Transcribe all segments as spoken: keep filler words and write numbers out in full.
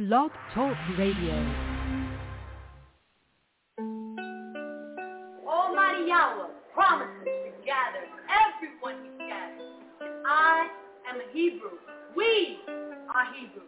Blog Talk Radio. Almighty Yahweh promises to gather everyone he gathers. And I am a Hebrew. We are Hebrew.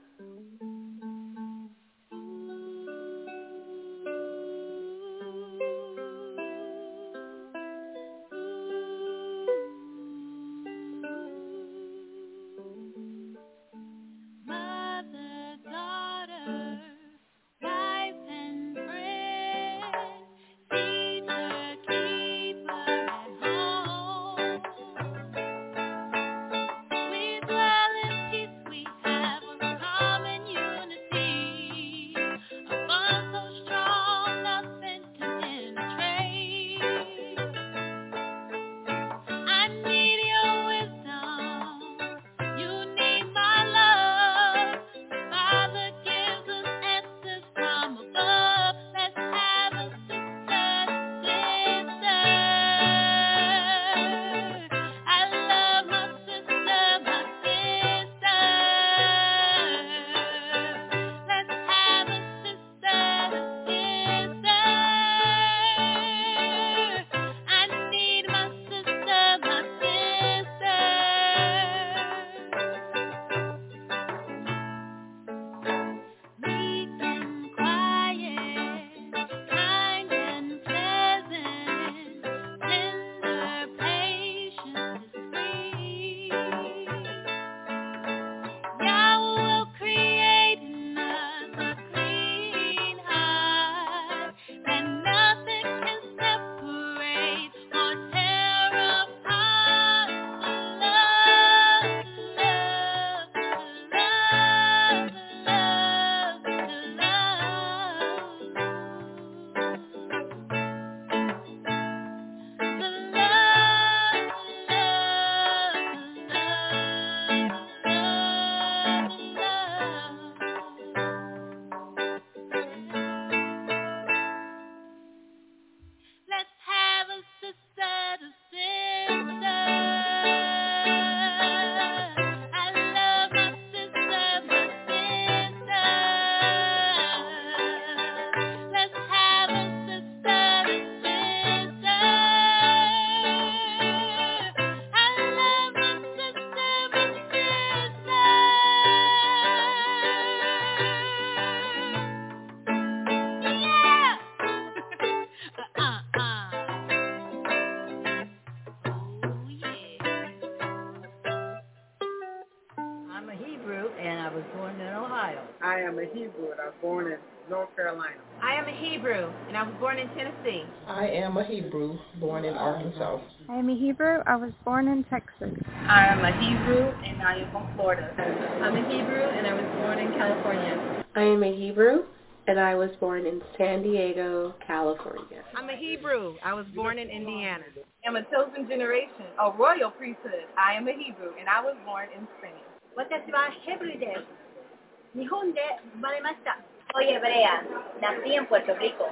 I am a Hebrew and I was born in North Carolina. I am a Hebrew and I was born in Tennessee. I am a Hebrew born in Arkansas. I am a Hebrew. I was born in Texas. I am a Hebrew and I am from Florida. I'm a Hebrew and I was born in California. I am a Hebrew and I was born in San Diego, California. I'm a Hebrew. I was born in Indiana. I'm a chosen generation, a royal priesthood. I am a Hebrew and I was born in Spain. 私はヘブルです。日本で生まれました。Soy hebrea. Nací en Puerto Rico.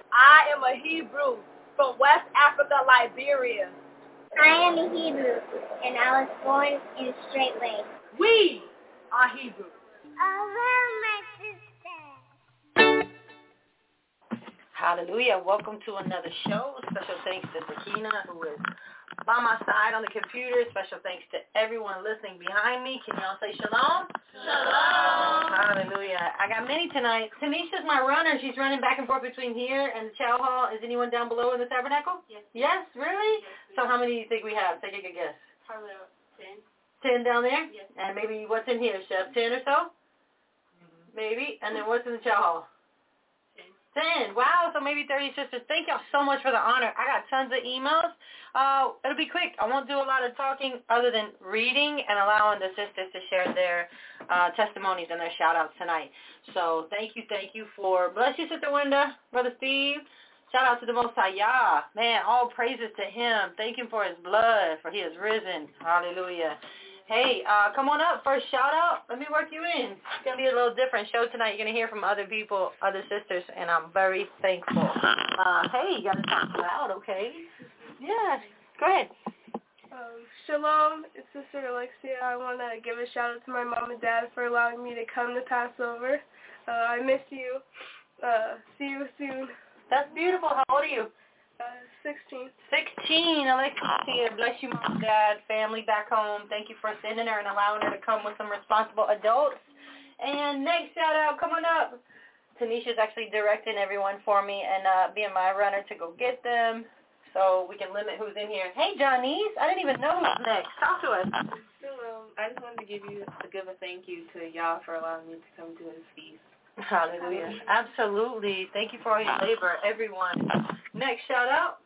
I am a Hebrew from West Africa, Liberia. I am a Hebrew, and I was born in Straight Lake. We are Hebrew. Oh, my sister. Hallelujah. Welcome to another show. Special thanks to Sakina, who is by my side on the computer. Special thanks to everyone listening behind me. Can y'all say shalom? Shalom. Hallelujah. I got many tonight. Tanisha's my runner. She's running back and forth between here and the chow hall. Is anyone down below in the tabernacle? Yes. Yes, really? Yes. So how many do you think we have? Take a good guess. Probably about ten. Ten down there? Yes. And maybe what's in here, Chef? Ten or so? Mm-hmm. Maybe. And then what's in the chow hall? Ten. Wow, so maybe thirty sisters. Thank y'all so much for the honor. I got tons of emails. Uh, it'll be quick. I won't do a lot of talking other than reading and allowing the sisters to share their uh, testimonies and their shout-outs tonight. So thank you, thank you for, bless you, Sister Wenda, Brother Steve. Shout out to the Most High Yah. Man, all praises to him. Thank him for his blood, for he is risen. Hallelujah. Hey, uh, come on up. First shout out. Let me work you in. It's going to be a little different show tonight. You're going to hear from other people, other sisters, and I'm very thankful. Uh, hey, you got to talk loud, okay? Yeah, go ahead. Um, Shalom, it's Sister Alexia. I want to give a shout out to my mom and dad for allowing me to come to Passover. Uh, I miss you. Uh, see you soon. That's beautiful. How old are you? Uh, sixteen. sixteen. Alexia, bless you, mom and dad, family back home. Thank you for sending her and allowing her to come with some responsible adults. And next shout out coming up. Tanisha's actually directing everyone for me and uh, being my runner to go get them so we can limit who's in here. Hey, Johnny's. I didn't even know who's next. Talk to us. Hello. I just wanted to give you to give a thank you to y'all for allowing me to come to his feast. Hallelujah. Absolutely. Thank you for all your labor, everyone. Next shout out.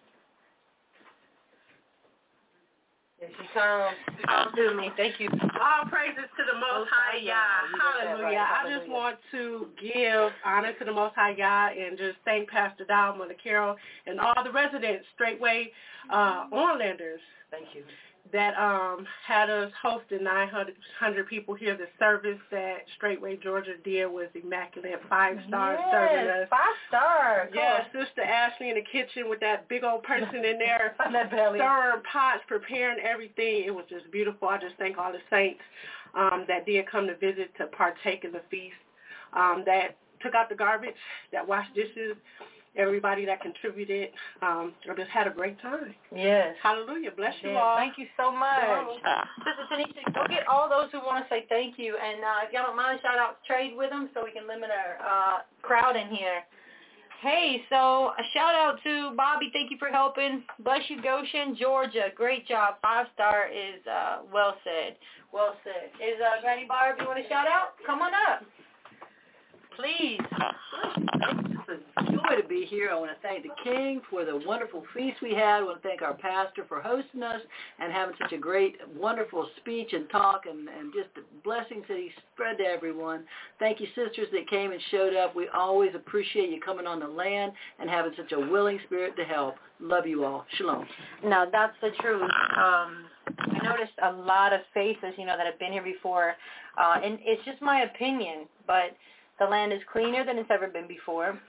Here she comes. Come to me. Thank you. All praises to the Most High Yah. Hallelujah. I just want to give honor to the Most High Yah and just thank Pastor Dow, Mother Carol, and all the residents, Straightway uh, Orlanders. Thank you. That um, had us hosting nine hundred people here. The service that Straightway Georgia did was immaculate, five stars yes, serving us. Five stars. Yeah, Sister Ashley in the kitchen with that big old person in there, that belly. stirring pots, preparing everything. It was just beautiful. I just thank all the saints um, that did come to visit to partake in the feast, um, that took out the garbage, that washed dishes. Everybody that contributed, um, I just had a great time. Yes. Hallelujah. Bless you yes. all. Thank you so much. Sister Tanisha, go get all those who want to say thank you. And uh, if y'all don't mind, shout out trade with them so we can limit our uh, crowd in here. Hey, so a shout out to Bobby. Thank you for helping. Bless you, Goshen, Georgia. Great job. Five star is uh, well said. Well said. Is uh, Granny Barb, you want to shout out? Come on up. Please. It's a joy to be here. I want to thank the King for the wonderful feast we had. I want to thank our pastor for hosting us and having such a great, wonderful speech and talk and, and just the blessings that he spread to everyone. Thank you, sisters that came and showed up. We always appreciate you coming on the land and having such a willing spirit to help. Love you all. Shalom. No, that's the truth. Um, I noticed a lot of faces, you know, that have been here before, uh, and it's just my opinion, but the land is cleaner than it's ever been before.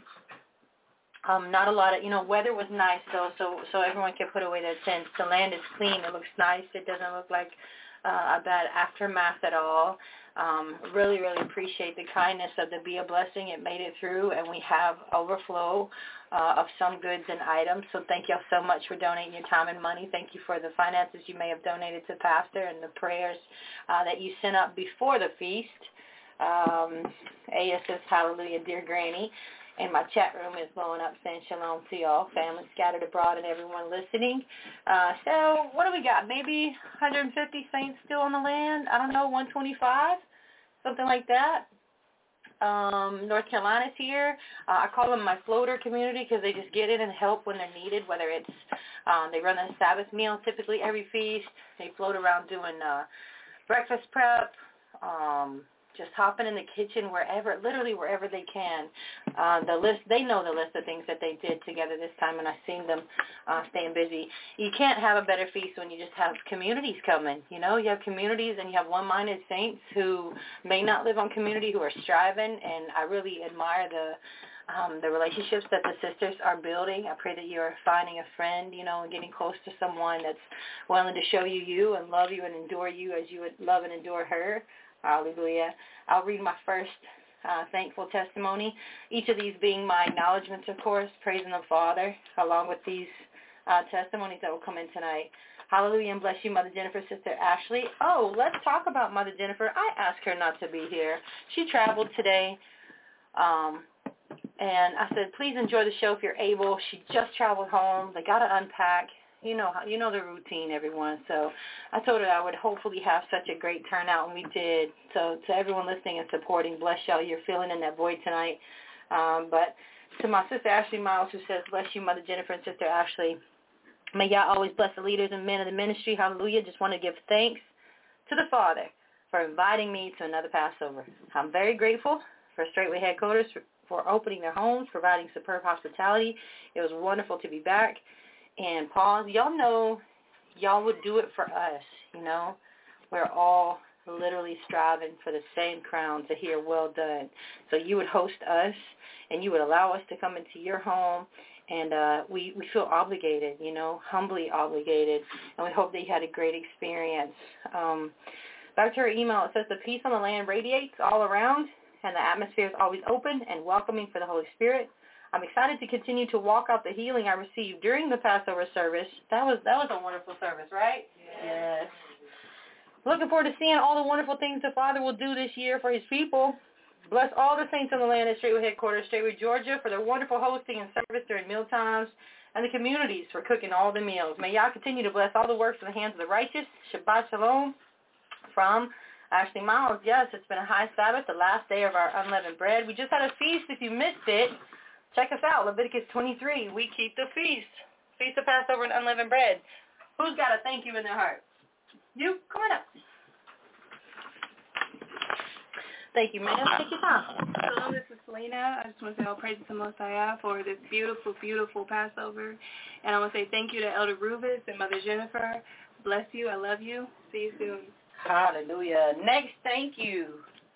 Um, not a lot of, you know, weather was nice though, so so everyone can put away their tents. The land is clean. It looks nice. It doesn't look like uh, a bad aftermath at all. Um, really, really appreciate the kindness of the Be a Blessing. It made it through, and we have overflow uh, of some goods and items. So thank y'all so much for donating your time and money. Thank you for the finances you may have donated to Pastor and the prayers uh, that you sent up before the feast. Um, A S S Hallelujah, dear Granny. And my chat room is blowing up saying shalom to y'all, family scattered abroad and everyone listening. Uh, so what do we got? Maybe one hundred fifty saints still on the land? I don't know, one hundred twenty-five? Something like that. Um, North Carolina's here. Uh, I call them my floater community because they just get in and help when they're needed, whether it's um, they run a Sabbath meal typically every feast. They float around doing uh, breakfast prep, um, just hopping in the kitchen wherever, literally wherever they can. Uh, the list, they know the list of things that they did together this time, and I've seen them uh, staying busy. You can't have a better feast when you just have communities coming. You know, you have communities and you have one-minded saints who may not live on community who are striving, and I really admire the um, the relationships that the sisters are building. I pray that you're finding a friend, you know, and getting close to someone that's willing to show you you and love you and endure you as you would love and endure her. Hallelujah. I'll read my first uh, thankful testimony, each of these being my acknowledgments, of course, praising the Father, along with these uh, testimonies that will come in tonight. Hallelujah, and bless you, Mother Jennifer, Sister Ashley. Oh, let's talk about Mother Jennifer. I asked her not to be here. She traveled today, um, and I said, please enjoy the show if you're able. She just traveled home. They got to unpack. You know, you know the routine, everyone. So I told her I would hopefully have such a great turnout, and we did. So to everyone listening and supporting, bless y'all. You're filling in that void tonight. Um, but to my sister Ashley Miles, who says, bless you, Mother Jennifer and Sister Ashley. May y'all always bless the leaders and men of the ministry. Hallelujah. Just want to give thanks to the Father for inviting me to another Passover. I'm very grateful for Straightway Headquarters for, for opening their homes, providing superb hospitality. It was wonderful to be back. And pause, y'all know y'all would do it for us, you know. We're all literally striving for the same crown to hear well done. So you would host us, and you would allow us to come into your home And uh, we, we feel obligated, you know, humbly obligated, and we hope that you had a great experience. Um, back to our email, it says, the peace on the land radiates all around, and the atmosphere is always open and welcoming for the Holy Spirit. I'm excited to continue to walk out the healing I received during the Passover service. That was that was a wonderful service, right? Yes. yes. Looking forward to seeing all the wonderful things the Father will do this year for his people. Bless all the saints on the land at Straitway Headquarters, Straitway, Georgia, for their wonderful hosting and service during meal times, and the communities for cooking all the meals. May Yah continue to bless all the works in the hands of the righteous. Shabbat Shalom from Ashley Miles. Yes, it's been a high Sabbath, the last day of our unleavened bread. We just had a feast. If you missed it, check us out, Leviticus twenty-three. We keep the feast. Feast of Passover and unleavened bread. Who's got a thank you in their heart? You? Come on up. Thank you, ma'am. Take your time. Hello, this is Selena. I just want to say all praise to Most High for this beautiful, beautiful Passover. And I want to say thank you to Elder Rubis and Mother Jennifer. Bless you. I love you. See you soon. Hallelujah. Next, thank you.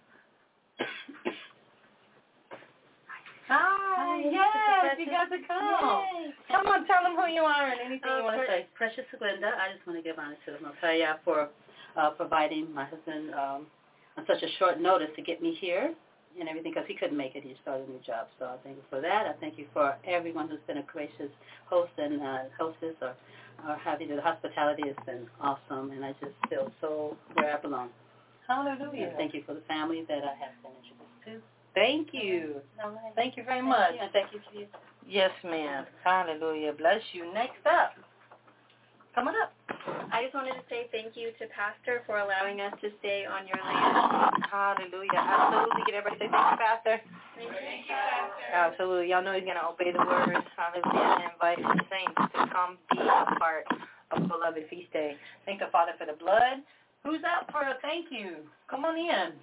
Hi. Hi. Yes, you got to come. Yay. Come on, tell them who you are and anything uh, you want to say. Precious Glenda, I just want to give honor to Most High for uh, providing my husband um, on such a short notice to get me here and everything, because he couldn't make it. He started a new job. So I thank you for that. I thank you for everyone who's been a gracious host and uh, hostess or, or have you do. The hospitality has been awesome, and I just feel so where I belong. Hallelujah. And thank you for the family that I have been introduced to. Thank you. Thank you very much. And thank you to you. Yes, ma'am. Hallelujah. Bless you. Next up. Come on up. I just wanted to say thank you to Pastor for allowing us to stay on your land. Hallelujah. Absolutely. Can everybody say thank you, Pastor? Thank you, Pastor. Absolutely. Y'all know he's going to obey the words. Hallelujah. And invite the saints to come be a part of beloved feast day. Thank the Father for the blood. Who's up for a thank you? Come on in.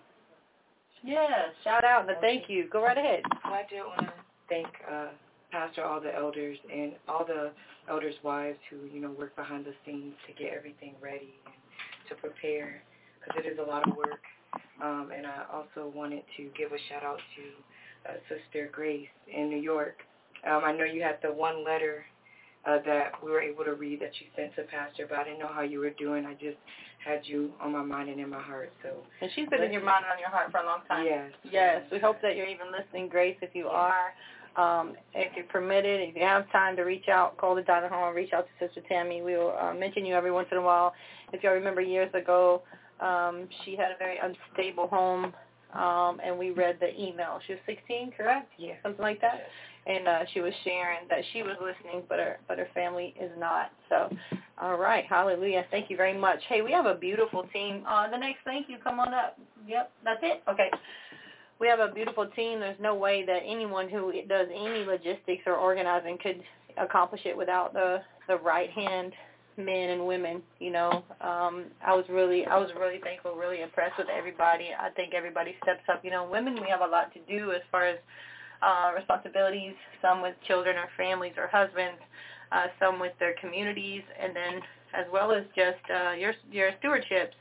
Yes. Shout out and a thank you. Go right ahead. Well, I do want to thank uh, Pastor, all the elders, and all the elders' wives who, you know, work behind the scenes to get everything ready and to prepare, because it is a lot of work. Um, and I also wanted to give a shout-out to uh, Sister Grace in New York. Um, I know you had the one letter uh, that we were able to read that you sent to Pastor, but I didn't know how you were doing. I just had you on my mind and in my heart. So. And she's been in your mind and on your heart for a long time. Yes. Yes. We hope that you're even listening, Grace, if you are. Um, if you're permitted, if you have time to reach out, call the Donna Home, reach out to Sister Tammy. We will uh, mention you every once in a while. If y'all remember years ago, um, she had a very unstable home, um, and we read the email. She was sixteen, correct? Yeah. Something like that. And uh, she was sharing that she was listening, but her but her family is not. So, all right, hallelujah. Thank you very much. Hey, we have a beautiful team. Uh, the next thank you, come on up. Yep, that's it. Okay. We have a beautiful team. There's no way that anyone who does any logistics or organizing could accomplish it without the the right hand men and women. You know, um, I was really I was really thankful, really impressed with everybody. I think everybody steps up. You know, women, we have a lot to do as far as uh, responsibilities. Some with children or families or husbands, uh, some with their communities, and then as well as just uh, your your stewardships.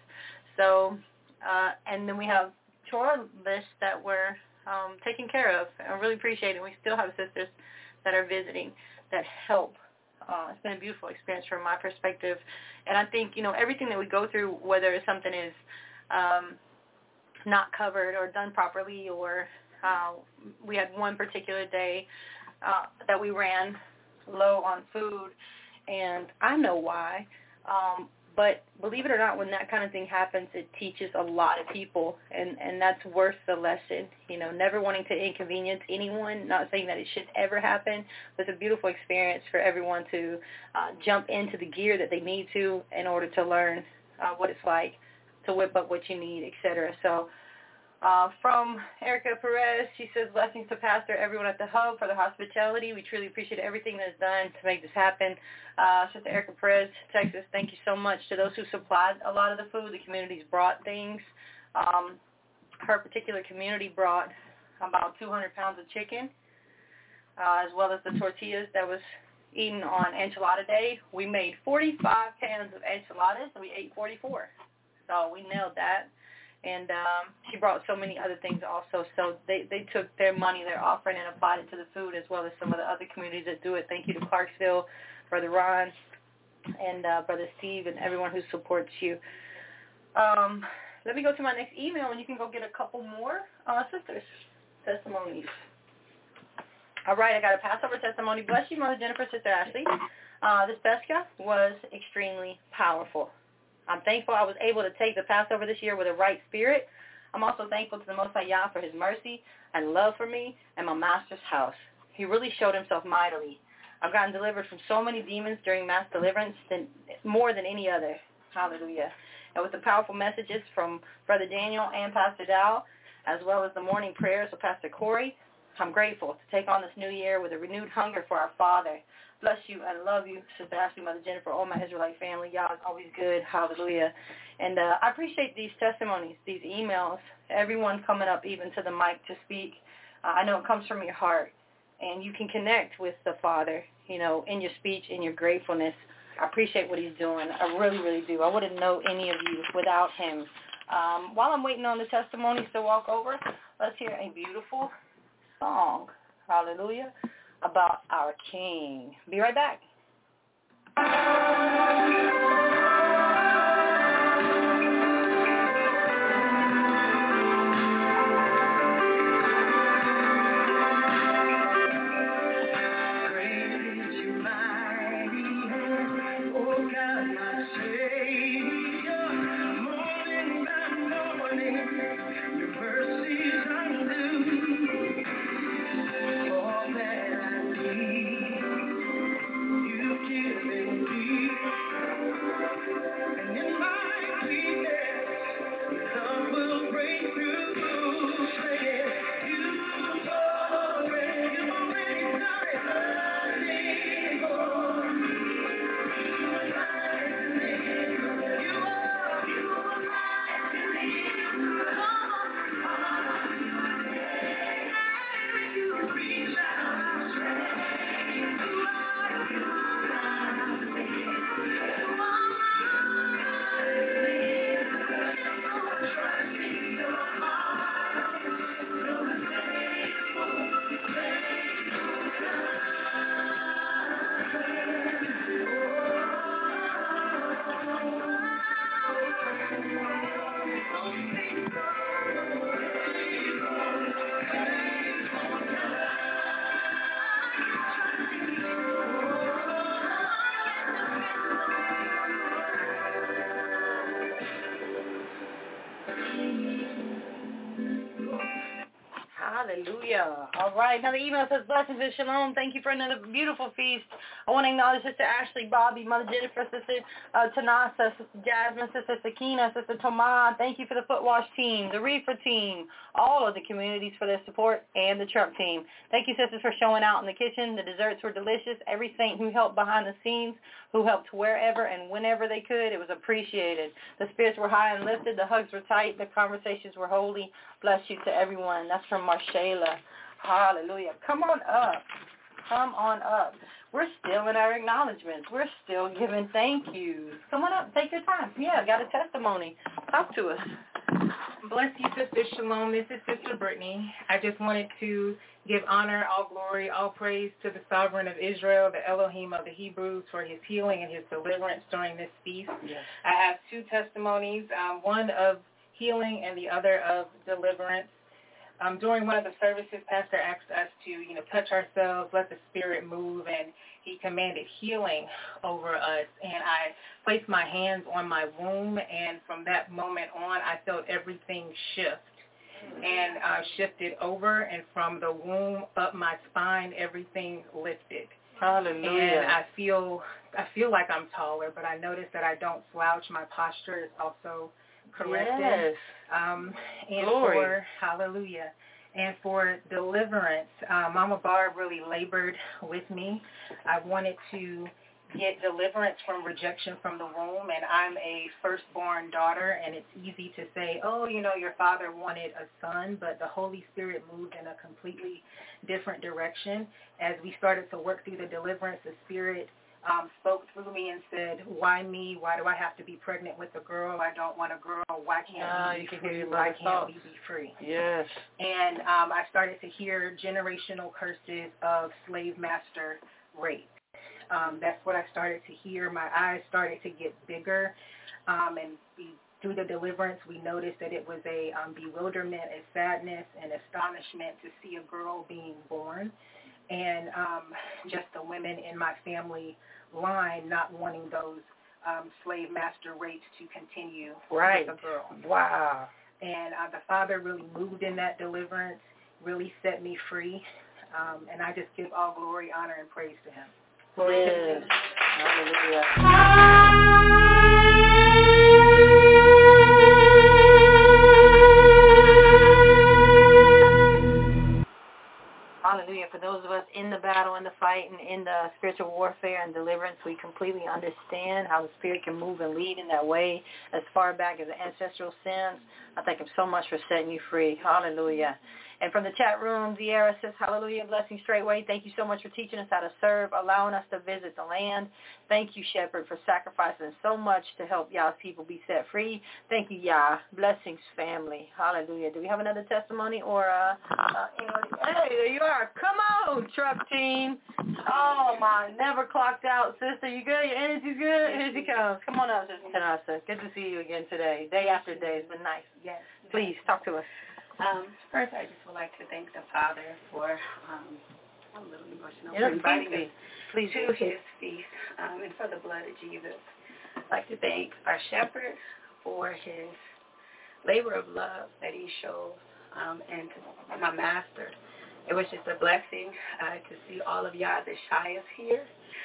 So, uh, and then we have chore list that we're um, taking care of. I really appreciate it. We still have sisters that are visiting that help. Uh, it's been a beautiful experience from my perspective. And I think, you know, everything that we go through, whether something is um, not covered or done properly, or uh, we had one particular day uh, that we ran low on food, and I know why. Um, But believe it or not, when that kind of thing happens, it teaches a lot of people, and, and that's worth the lesson. You know, never wanting to inconvenience anyone, not saying that it should ever happen, but it's a beautiful experience for everyone to uh, jump into the gear that they need to in order to learn uh, what it's like to whip up what you need, et cetera. So uh, from Erica Perez, she says, blessings to Pastor, everyone at the Hub for the hospitality. We truly appreciate everything that's done to make this happen. Uh, Sister Erica Perez, Texas, thank you so much to those who supplied a lot of the food. The communities brought things. Um, her particular community brought about two hundred pounds of chicken, uh, as well as the tortillas that was eaten on Enchilada Day. We made forty-five cans of enchiladas, and we ate forty-four. So we nailed that. And um, she brought so many other things also. So they, they took their money, their offering, and applied it to the food, as well as some of the other communities that do it. Thank you to Clarksville, Brother Ron, and uh, Brother Steve, and everyone who supports you. Um, let me go to my next email, and you can go get a couple more uh, sisters' testimonies. All right, I got a Passover testimony. Bless you, Mother Jennifer, Sister Ashley. Uh, this Pesach was extremely powerful. I'm thankful I was able to take the Passover this year with a right spirit. I'm also thankful to the Most High Yah for his mercy and love for me and my master's house. He really showed himself mightily. I've gotten delivered from so many demons during mass deliverance, than, more than any other. Hallelujah. And with the powerful messages from Brother Daniel and Pastor Dow, as well as the morning prayers of Pastor Corey, I'm grateful to take on this new year with a renewed hunger for our Father. Bless you and love you, Sister Ashley, Mother Jennifer, all my Israelite family. Y'all is always good. Hallelujah. And uh, I appreciate these testimonies, these emails, everyone coming up even to the mic to speak. Uh, I know it comes from your heart, and you can connect with the Father, you know, in your speech, in your gratefulness. I appreciate what he's doing. I really, really do. I wouldn't know any of you without him. Um, while I'm waiting on the testimonies to walk over, let's hear a beautiful song. Hallelujah. About our King. Be right back. Hallelujah. All right. Another email says, blessings and shalom. Thank you for another beautiful feast. I want to acknowledge Sister Ashley, Bobby, Mother Jennifer, Sister uh, Tanasa, Sister Jasmine, Sister Sakina, Sister Tomah. Thank you for the Foot Wash team, the Reefer team, all of the communities for their support, and the truck team. Thank you, sisters, for showing out in the kitchen. The desserts were delicious. Every saint who helped behind the scenes, who helped wherever and whenever they could, it was appreciated. The spirits were high and lifted. The hugs were tight. The conversations were holy. Bless you to everyone. That's from Marshayla. Hallelujah. Come on up. Come on up. We're still in our acknowledgments. We're still giving thank yous. Come on up. Take your time. Yeah, got a testimony. Talk to us. Bless you, Sister Shalom. This is Sister Brittany. I just wanted to give honor, all glory, all praise to the Sovereign of Israel, the Elohim of the Hebrews, for his healing and his deliverance during this feast. Yes. I have two testimonies, um, one of healing and the other of deliverance. Um, during one of the services, Pastor asked us to, you know, touch ourselves, let the Spirit move, and he commanded healing over us. And I placed my hands on my womb, and from that moment on, I felt everything shift and uh, shifted over, and from the womb up my spine, everything lifted. Hallelujah. And I feel, I feel like I'm taller, but I notice that I don't slouch. My posture is also corrected. Yes. Um, and Glory. for, hallelujah, and for deliverance, uh, Mama Barb really labored with me. I wanted to get deliverance from rejection from the womb, and I'm a firstborn daughter, and it's easy to say, oh, you know, your father wanted a son, but the Holy Spirit moved in a completely different direction. As we started to work through the deliverance, the Spirit um, spoke through me and said, why me? Why do I have to be pregnant with a girl? I don't want a girl. Why can't Ah, we you be can free? hear your Why mother's can't thoughts. we be free? Yes. And um, I started to hear generational curses of slave master rape. Um, that's what I started to hear. My eyes started to get bigger, um, and be, through the deliverance, we noticed that it was a um, bewilderment, a sadness, and astonishment to see a girl being born, and um, just the women in my family line not wanting those um, slave master rapes to continue Right. with a girl. Wow. And uh, the Father really moved in that deliverance, really set me free, um, and I just give all glory, honor, and praise to Him. Yes. Hallelujah. Hallelujah. For those of us in the battle, in the fight, and in the spiritual warfare and deliverance, we completely understand how the Spirit can move and lead in that way as far back as the ancestral sins. I thank Him so much for setting you free. Hallelujah. And from the chat room, Diera says, hallelujah, blessing straightway. Thank you so much for teaching us how to serve, allowing us to visit the land. Thank you, Shepherd, for sacrificing so much to help Yah's people be set free. Thank you, Yah. Blessings, family. Hallelujah. Do we have another testimony or uh, uh anybody? Hey, there you are. Come on, truck team. Oh, my never clocked out sister. You good? Your energy's good? Here she comes. Come on up, Sister Tanasa. Good to see you again today. Day after day. It's been nice. Yes. Please, talk to us. Um, first, I just would like to thank the Father for, um, I'm a little emotional, Yeah, for inviting please, us please to His feast, um, and for the blood of Jesus. I'd like to thank our shepherd for his labor of love that he shows, um, and to my master. It was just a blessing uh, to see all of Yah the Shayas here,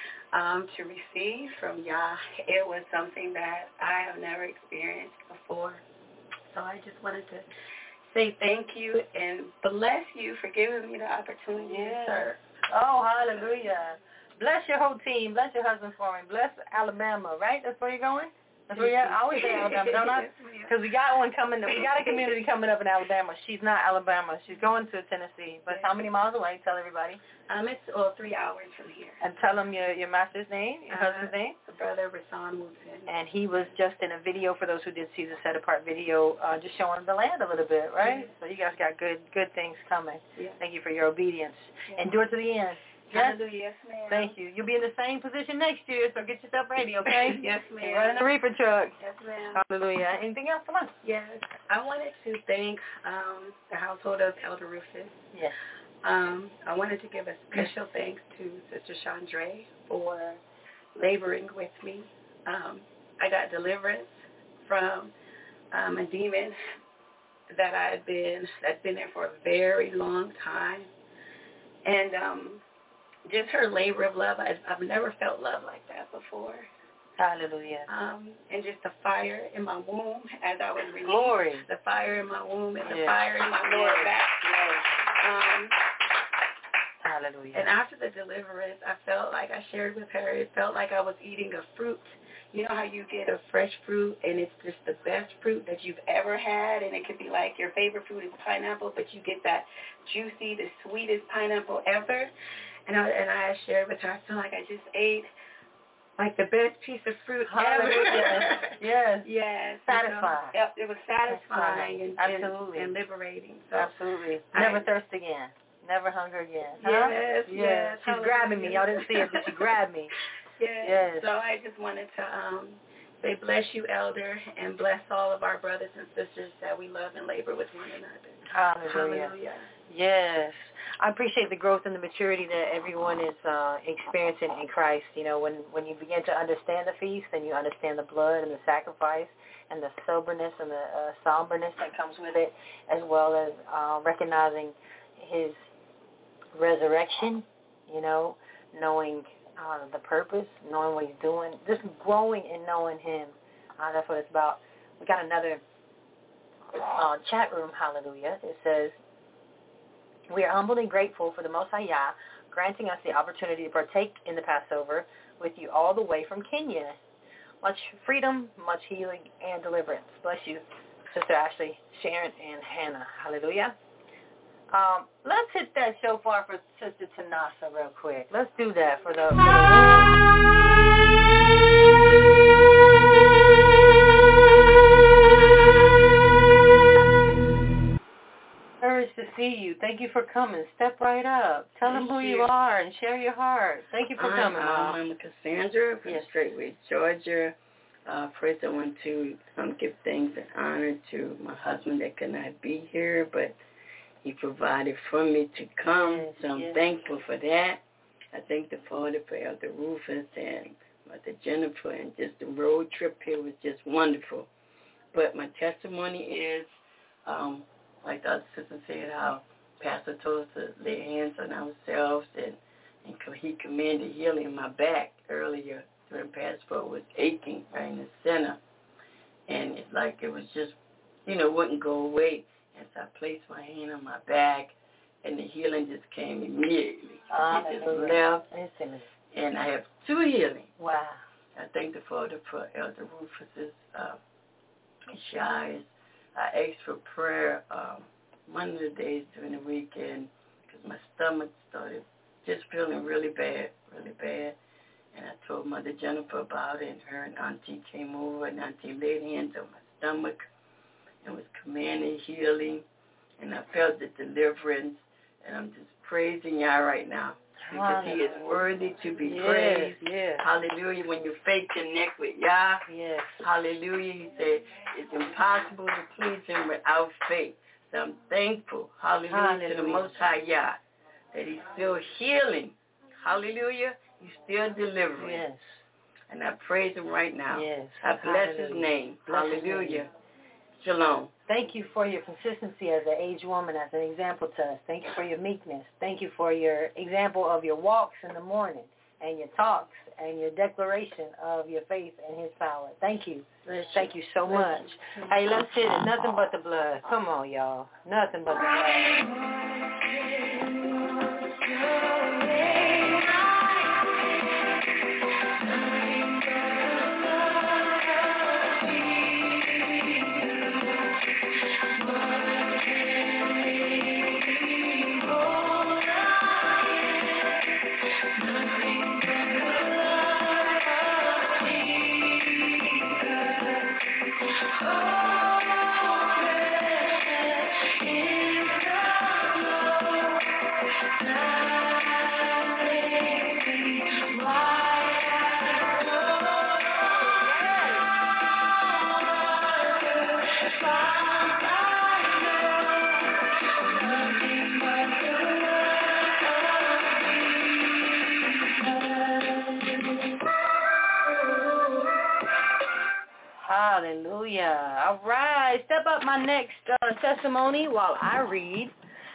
um, to receive from Yah. It was something that I have never experienced before. So I just wanted to say thank you and bless you for giving me the opportunity Yeah. to serve. Oh, hallelujah. Bless your whole team. Bless your husband for me. Bless Alabama, right? That's where you're going? That's where you're at? I always say Alabama, don't I? Because we got one coming. We got a community coming up in Alabama. She's not Alabama. She's going to Tennessee. But how many miles away? Tell everybody. Um, it's well, three hours from here. And tell them your, your master's name, your uh, husband's name. Brother Rasan Wooten. And he was just in a video, for those who did see the set-apart video, uh, just showing the land a little bit, right? Mm-hmm. So you guys got good good things coming. Yeah. Thank you for your obedience. Yeah. Endure to the end. Yes? Hallelujah. Yes, ma'am. Thank you. You'll be in the same position next year, so get yourself ready, okay? Yes, ma'am. You're running the reefer truck. Yes, ma'am. Hallelujah. Anything else? Come on. Yes. I wanted to thank um, the household of Elder Rufus. Yes. Um, I wanted to give a special thanks to Sister Chandre for laboring with me. Um, I got deliverance from um, a demon that I had been, that's been there for a very long time. And um, just her labor of love, I've, I've never felt love like that before. Hallelujah. Um, and just the fire in my womb as I was released. Glory. The fire in my womb and the Yes. fire in my lower back. Um, Hallelujah. and after the deliverance, I felt like I shared with her, it felt like I was eating a fruit. You know how you get a fresh fruit and it's just the best fruit that you've ever had, and it could be like your favorite fruit is pineapple, but you get that juicy, the sweetest pineapple ever. And I, and I shared with her, I feel like I just ate like the best piece of fruit Hallelujah. ever. Yes. Yes. Satisfying. So, yep, it was satisfying and, Absolutely. and, and liberating. So Absolutely. I, Never thirst again. Never hunger again. Huh? Yes, yes. yes. She's Hallelujah. grabbing me. Y'all didn't see it, but she grabbed me. Yes. Yes. So I just wanted to um, say bless you, Elder, and bless all of our brothers and sisters that we love and labor with one another. Hallelujah. Hallelujah. Yes. I appreciate the growth and the maturity that everyone is uh, experiencing in Christ. You know, when, when you begin to understand the feast and you understand the blood and the sacrifice and the soberness and the uh, somberness that comes with it, as well as uh, recognizing his resurrection, you know, knowing uh, the purpose, knowing what he's doing, just growing and knowing him. Uh, that's what it's about. We got another uh, chat room, hallelujah. It says, we are humbled and grateful for the Most High Yah granting us the opportunity to partake in the Passover with you all the way from Kenya. Much freedom, much healing, and deliverance. Bless you, Sister Ashley, Sharon, and Hannah. Hallelujah. Um, let's hit that shofar for Sister Tanasa real quick. Let's do that for the, for the Courage to see you. Thank you for coming. Step right up. Tell Thank them who you. you are and share your heart. Thank you for I'm, coming, Mom. I'm Cassandra from Yes. Straightway, Georgia. Uh, first, I want to um, give thanks and honor to my husband that could not be here, but he provided for me to come, Yes, so I'm yes. thankful for that. I thank the Father for Elder Rufus and Mother Jennifer, and just the road trip here was just wonderful. But my testimony is, um, like the other sister said, how Pastor told us to lay hands on ourselves, and, and he commanded healing in my back earlier during Passport was aching right in the center. And it's like it was just, you know, wouldn't go away. And so I placed my hand on my back, and the healing just came immediately. It just left, and I have two healings. Wow. I thank the Father for Elder Rufus's uh, Shires. I asked for prayer um, one of the days during the weekend because my stomach started just feeling really bad, really bad. And I told Mother Jennifer about it, and her and Auntie came over, and Auntie laid hands on my stomach and was commanding healing. And I felt the deliverance, and I'm just praising Yah right now because He is worthy to be yes, praised. Yes. Hallelujah. When your faith connect with Yah, yes. Hallelujah. He said it's impossible to please Him without faith. So I'm thankful, hallelujah, Hallelujah. to the Most High Yah, that He's still healing. Hallelujah. He's still delivering. Yes. And I praise Him right now. Yes. I bless Hallelujah. His name. Bless His Hallelujah. name. Shalom. Thank you for your consistency as an aged woman, as an example to us. Thank you for your meekness. Thank you for your example of your walks in the morning and your talks and your declaration of your faith and His power. Thank you. Thank you so much. Hey, let's hit it. Nothing but the blood. Come on, y'all. Nothing but the blood. Hallelujah. All right. Step up my next uh, testimony while I read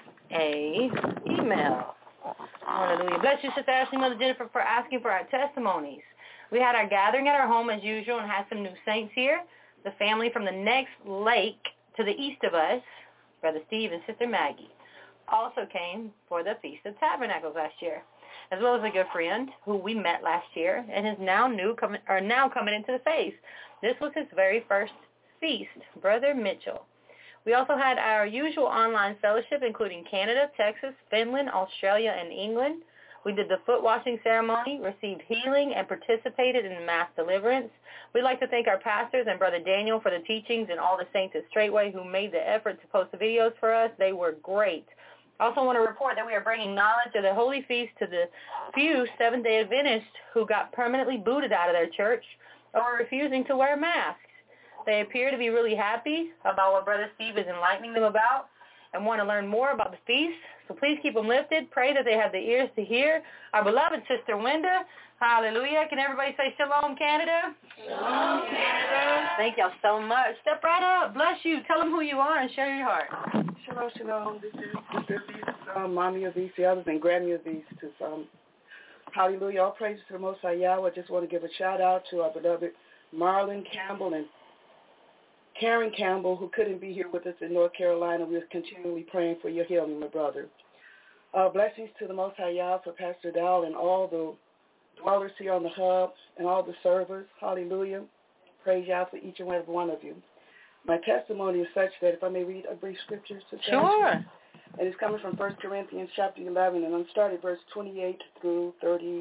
a email. Hallelujah. Bless you, Sister Ashley, Mother Jennifer, for asking for our testimonies. We had our gathering at our home as usual and had some new saints here. The family from the next lake to the east of us, Brother Steve and Sister Maggie, also came for the Feast of Tabernacles last year, as well as a good friend who we met last year and is now new coming or now coming into the faith. This was his very first feast, Brother Mitchell. We also had our usual online fellowship, including Canada, Texas, Finland, Australia, and England. We did the foot washing ceremony, received healing, and participated in mass deliverance. We'd like to thank our pastors and Brother Daniel for the teachings and all the saints at Straightway who made the effort to post the videos for us. They were great. I also want to report that we are bringing knowledge of the Holy Feast to the few Seventh-day Adventists who got permanently booted out of their church or were refusing to wear masks. They appear to be really happy about what Brother Steve is enlightening them about and want to learn more about the feast. So please keep them lifted. Pray that they have the ears to hear. Our beloved Sister Wenda, hallelujah. Can everybody say Shalom, Canada? Shalom, Canada. Thank y'all so much. Step right up. Bless you. Tell them who you are and share your heart. Shalom, shalom. This is Sister Avis, um, Mommy of these, the others, and Grammy of these. To, um, hallelujah. All praises to the Most High Yahweh. I just want to give a shout out to our beloved Marlon Campbell and Karen Campbell, who couldn't be here with us in North Carolina. We're continually praying for your healing, my brother. Uh, blessings to the Most High Yah for Pastor Dowell and all the dwellers here on the hub and all the servers. Hallelujah. Praise Yah for each and every one of you. My testimony is such that if I may read a brief scripture to Sure. And it's coming from First Corinthians chapter eleven, and I'm starting verse twenty-eight through thirty.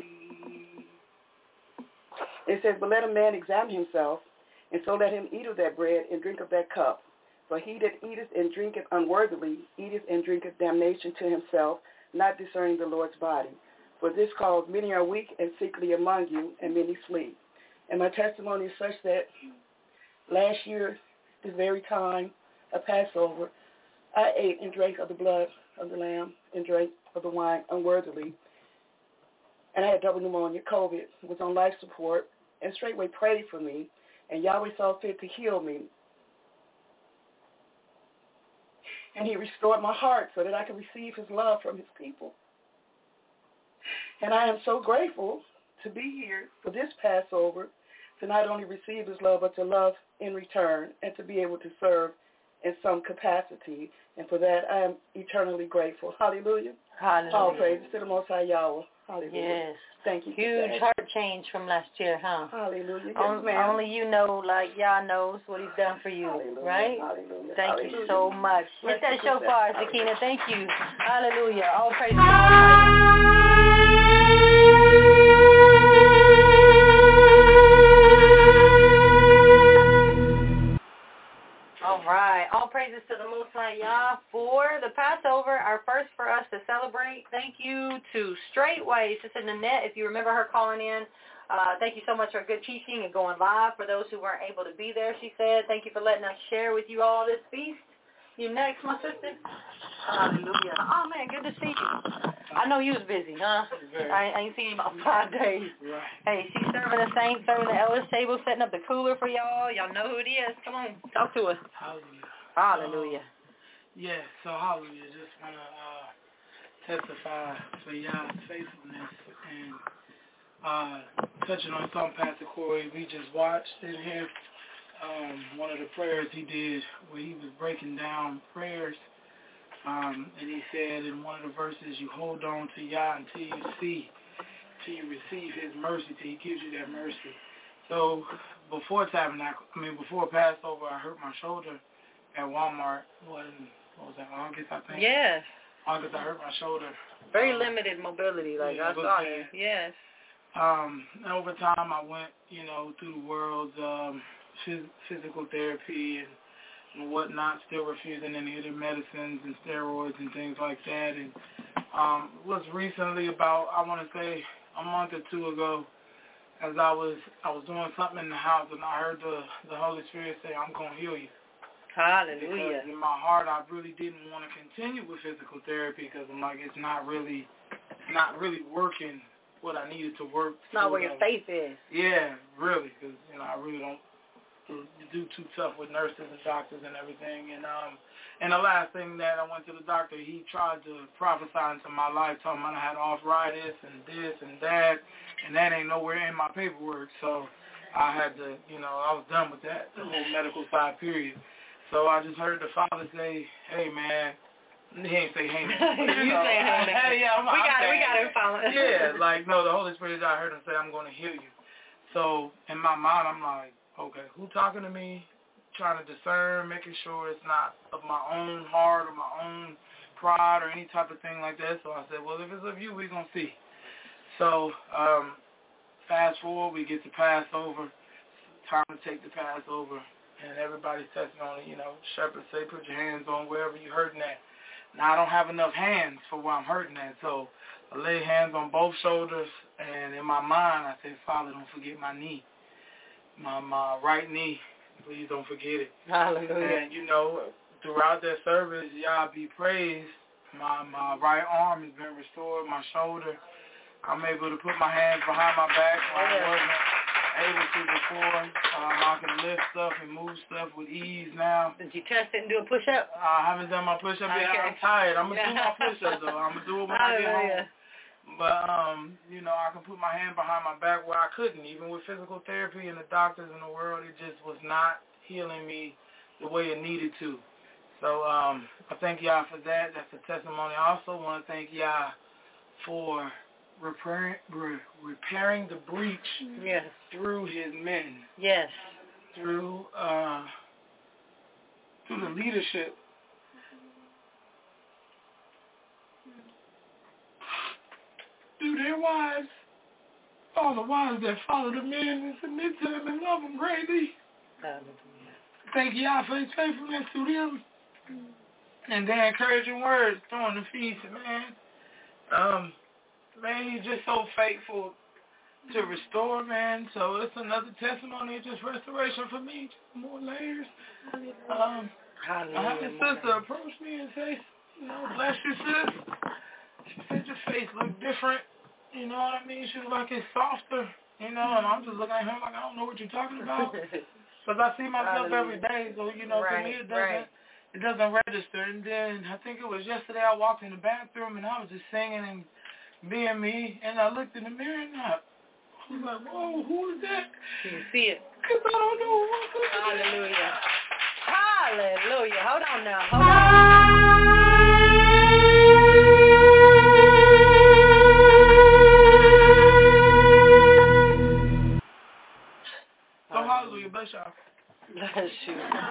It says, but let a man examine himself, and so let him eat of that bread and drink of that cup. For he that eateth and drinketh unworthily eateth and drinketh damnation to himself, not discerning the Lord's body. For this cause many are weak and sickly among you, and many sleep. And my testimony is such that last year, this very time of Passover, I ate and drank of the blood of the Lamb and drank of the wine unworthily. And I had double pneumonia, COVID, was on life support, and straightway prayed for me, and Yahweh saw fit to heal me. And he restored my heart so that I could receive his love from his people. And I am so grateful to be here for this Passover, to not only receive his love, but to love in return, and to be able to serve in some capacity. And for that, I am eternally grateful. Hallelujah. Hallelujah. All praise to the Most High Yahweh. Hallelujah. Yes. Thank you. Huge heart change from last year, huh? Hallelujah. Yes, only, ma'am. only you know, like Yah knows what he's done for you, Hallelujah. right? Hallelujah. Thank Hallelujah. you so much. Hit that Bless you, shofar, sister. Zakina. Thank you. Hallelujah. All praise to God. All right. All praises to the Most High Yah for the Passover, our first for us to celebrate. Thank you to Straightway, Sister Nanette, if you remember her calling in. Uh, thank you so much for good teaching and going live. For those who weren't able to be there, she said, thank you for letting us share with you all this feast. You next, my sister? Hallelujah. Oh, man, good to see you. I know you was busy, huh? I, I ain't seen you in about five days. Right. Hey, she's serving the saints, serving the elders table, setting up the cooler for y'all. Y'all know who it is. Come on, talk to us. Hallelujah. Hallelujah. Uh, yeah, so hallelujah. Just want to uh, testify for Yah's faithfulness and uh, touching on something Pastor Corey we just watched in here. Um, one of the prayers he did where he was breaking down prayers, um, and he said in one of the verses, you hold on to Yah until you see, till you receive his mercy, till he gives you that mercy. So before Tabernacle, I mean before Passover, I hurt my shoulder at Walmart. What, what was that, August, I think? Yes. August, I hurt my shoulder. Very um, limited mobility, like yeah, I saw you. bad. Yes. Um, and over time, I went, you know, through the world's um, phys- physical therapy and, and whatnot, still refusing any of the medicines and steroids and things like that. And um, it was recently about, I want to say, a month or two ago, as I was I was doing something in the house, and I heard the, the Holy Spirit say, I'm going to heal you. Hallelujah. Because in my heart, I really didn't want to continue with physical therapy because I'm like, it's not really, it's not really working what I needed to work. It's not where your faith is. Yeah, really, because you know I really don't do too tough with nurses and doctors and everything. And um, and the last thing that I went to the doctor, he tried to prophesy into my life, talking about I had arthritis and this and that, and that ain't nowhere in my paperwork. So I had to, you know, I was done with that, the whole medical side period. So I just heard the Father say, "Hey, man." He ain't say, hey, man. You know, say, hey, man. Hey, yeah, I'm, we I'm got it, we saying, got it, Father. Yeah, like, no, the Holy Spirit, I heard him say, I'm going to heal you. So in my mind, I'm like, okay, who talking to me? Trying to discern, making sure it's not of my own heart or my own pride or any type of thing like that. So I said, well, if it's of you, we're going to see. So um, fast forward, we get to Passover. Time to take the Passover. And everybody's testimony, you know, shepherds say, put your hands on wherever you're hurting at. Now, I don't have enough hands for where I'm hurting at, so I lay hands on both shoulders, and in my mind, I say, Father, don't forget my knee, my my right knee. Please don't forget it. Hallelujah. And, you know, throughout that service, y'all be praised. My, my right arm has been restored, my shoulder. I'm able to put my hands behind my back when I wasn't able to before. Um, I can lift stuff and move stuff with ease now. Did you test it and do a push-up? I haven't done my push-up yet. Okay. I'm tired. I'm going to do my push-up, though. I'm going to do it when I get home. But, um, you know, I can put my hand behind my back where I couldn't. Even with physical therapy and the doctors in the world, it just was not healing me the way it needed to. So um, I thank y'all for that. That's a testimony. I also want to thank y'all for repairing, repairing the breach yes. through his men. Yes. Through uh, through the leadership Do their wives, all the wives that follow the men and submit to them and love them greatly. Thank y'all for his faithfulness to them. And their encouraging words during the feast, man. Um, man, he's just so faithful to restore, man. So it's another testimony of just restoration for me. Just more layers. Um, I had a sister approach me and say, you know, bless you, sis. She said your face look different. You know what I mean? She was like, it's softer. You know, and I'm just looking at her like, I don't know what you're talking about. Because I see myself every day. So, you know, right, to me it doesn't, right. it doesn't register. And then I think it was yesterday I walked in the bathroom and I was just singing and being me. And I looked in the mirror and I was like, whoa, who is that? You see it. Because I don't know what's Hallelujah. Hallelujah. Hold on now. Hold on. So hallelujah. Bless y'all. Bless you.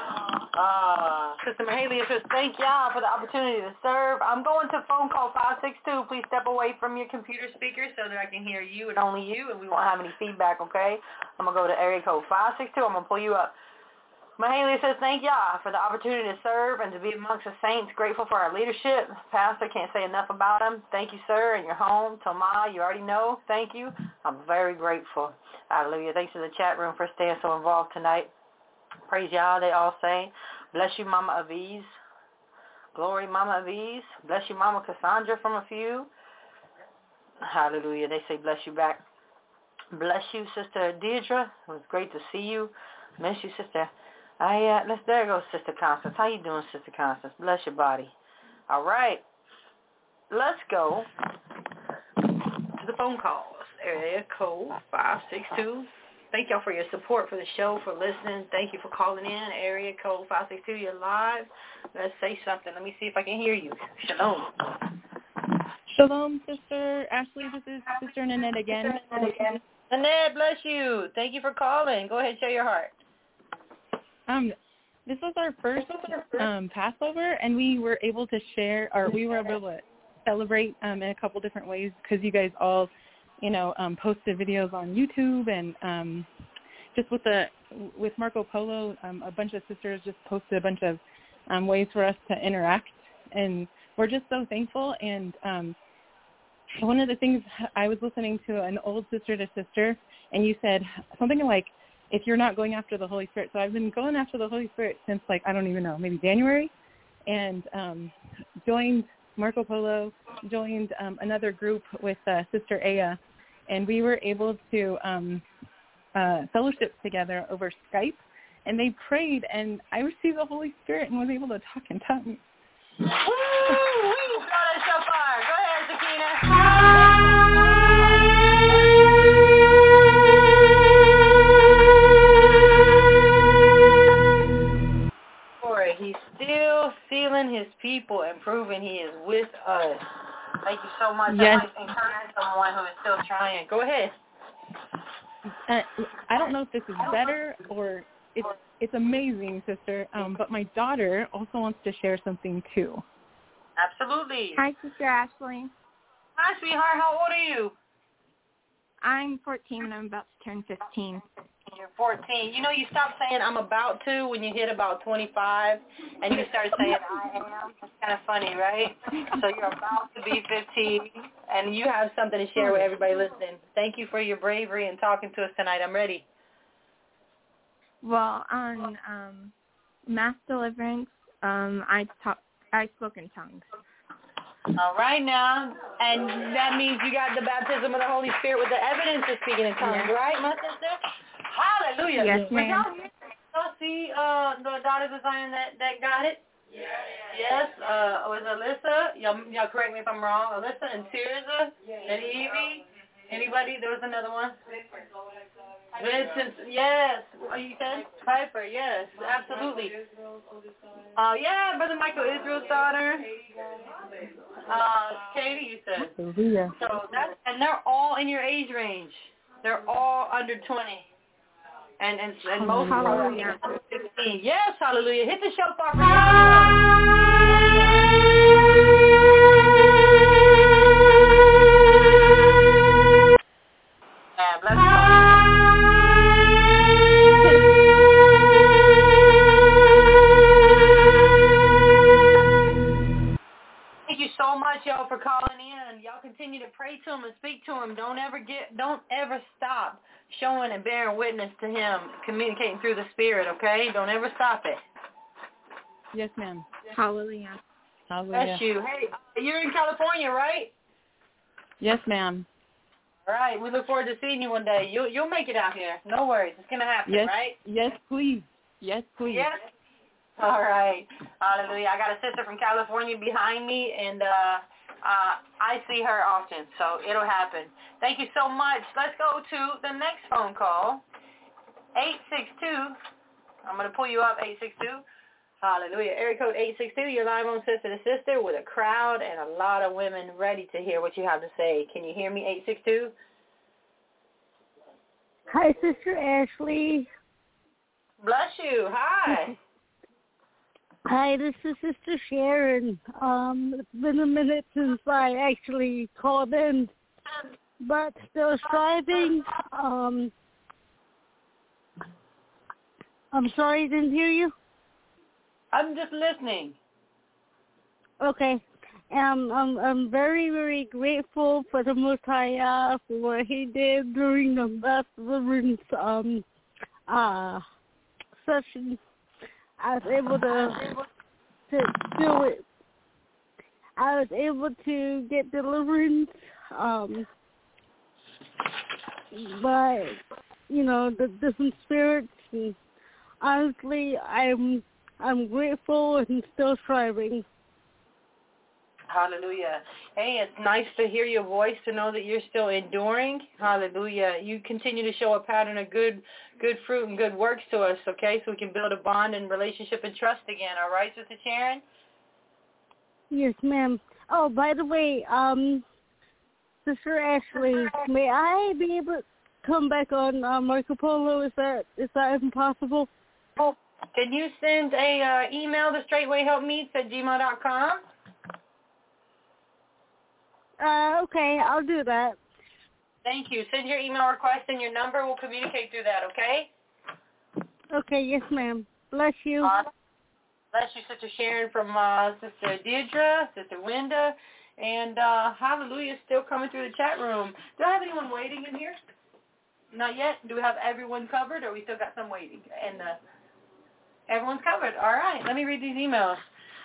Uh, Sister Mahalia says, thank y'all for the opportunity to serve. I'm going to phone call five six two. Please step away from your computer speaker so that I can hear you and only you, and we won't have any feedback, okay? I'm going to go to area code five six two. I'm going to pull you up. Mahalia says, thank y'all for the opportunity to serve and to be amongst the saints. Grateful for our leadership. Pastor, can't say enough about him. Thank you, sir, and your home. Toma, you already know. Thank you. I'm very grateful. Hallelujah. Thanks to the chat room for staying so involved tonight. Praise y'all, they all say. Bless you, Mama Aviz. Glory, Mama Aviz. Bless you, Mama Cassandra from a few. Hallelujah. They say bless you back. Bless you, Sister Deidre. It was great to see you. Miss you, Sister. I, uh, let's, there goes Sister Constance. How you doing, Sister Constance? Bless your body. All right. Let's go to the phone calls. Area code five six two. Thank y'all for your support for the show, for listening. Thank you for calling in. Area code five six two, you're live. Let's say something. Let me see if I can hear you. Shalom. Shalom, Sister Ashley. This is Sister Nanette again. Nanette, bless you. Thank you for calling. Go ahead, share your heart. Um, this was our first um, Passover, and we were able to share, or we were able to celebrate um, in a couple different ways because you guys all, you know, um, posted videos on YouTube, and um, just with the with Marco Polo, um, a bunch of sisters just posted a bunch of um, ways for us to interact, and we're just so thankful. And um, one of the things, I was listening to an old Sister to Sister, and you said something like, if you're not going after the Holy Spirit. So I've been going after the Holy Spirit since, like, I don't even know, maybe January, and um, joined Marco Polo, joined um, another group with uh, Sister Aya, and we were able to um, uh, fellowship together over Skype, and they prayed, and I received the Holy Spirit and was able to talk in tongues. Woo! We blow that shofar. Go ahead, Sakina. He's still sealing his people and proving he is with us. Thank you so much. Yes. I might encourage someone who is still trying. Go ahead. Uh, I don't know if this is better or it's it's amazing, Sister. Um, but my daughter also wants to share something too. Absolutely. Hi, Sister Ashley. Hi, sweetheart. How old are you? I'm fourteen and I'm about to turn fifteen. You're fourteen. You know, you stop saying I'm about to when you hit about twenty-five, and you start saying I am. It's kind of funny, right? So you're about to be fifteen, and you have something to share with everybody listening. Thank you for your bravery and talking to us tonight. I'm ready. Well, on um, Mass Deliverance, um, I talk, I spoke in tongues. All right now, and that means you got the baptism of the Holy Spirit with the evidence of speaking in tongues, yes. Right, my sister? Hallelujah. Yes, ma'am. Y'all see uh, the Daughters of Zion that, that got it? Yes. Yes. Uh, was Alyssa? Y'all, y'all correct me if I'm wrong. Alyssa and Tirza and Evie. Anybody? There was another one. Vincent. Yes. What you said? Piper. Yes. Absolutely. Uh, yeah, Brother Michael Israel's daughter. Uh, Katie, you said. Yeah. So that's, and they're all in your age range. They're all under twenty. And and, and most are sixteen. Yes, hallelujah. Hit the shofar for you. can, y'all continue to pray to him and speak to him. Don't ever get, don't ever stop showing and bearing witness to him, communicating through the Spirit, okay? Don't ever stop it. Yes, ma'am. Hallelujah. Hallelujah. Bless you. Hey, you're in California, right? Yes, ma'am. All right. We look forward to seeing you one day. You'll, you'll make it out here. No worries. It's going to happen, yes, right? Yes, please. Yes, please. Yes. All right. Hallelujah. I got a sister from California behind me, and uh, uh, I see her often, so it'll happen. Thank you so much. Let's go to the next phone call, eight six two. I'm going to pull you up, eight six two. Hallelujah. Area code eight six two. You're live on Sister to Sister with a crowd and a lot of women ready to hear what you have to say. Can you hear me, eight six two? Hi, Sister Ashley. Bless you. Hi. Hi, this is Sister Sharon. Um, it's been a minute since I actually called in, but still striving. Um, I'm sorry, I didn't hear you. I'm just listening. Okay. Um, I'm I'm very very grateful for the Most High uh, for what He did during the last deliverance um uh session. I was able to to do it. I was able to get deliverance, um, by you know the different spirits. And honestly, I'm I'm grateful and still striving. Hallelujah. Hey, it's nice to hear your voice, to know that you're still enduring. Hallelujah. You continue to show a pattern of good good fruit and good works to us, okay, so we can build a bond and relationship and trust again, all right, Sister Sharon? Yes, ma'am. Oh, by the way, um, Sister Ashley, may I be able to come back on uh, Marco Polo? Is that is that even possible? Oh, can you send a uh, email to straightwayhelpmeets at gmail dot com? Uh, okay, I'll do that. Thank you. Send your email request and your number. We'll communicate through that, okay? Okay, yes, ma'am. Bless you. Awesome. Bless you, Sister Sharon, from uh, Sister Deidre, Sister Wenda, and uh, Hallelujah still coming through the chat room. Do I have anyone waiting in here? Not yet. Do we have everyone covered, or we still got some waiting? And uh, everyone's covered. All right. Let me read these emails.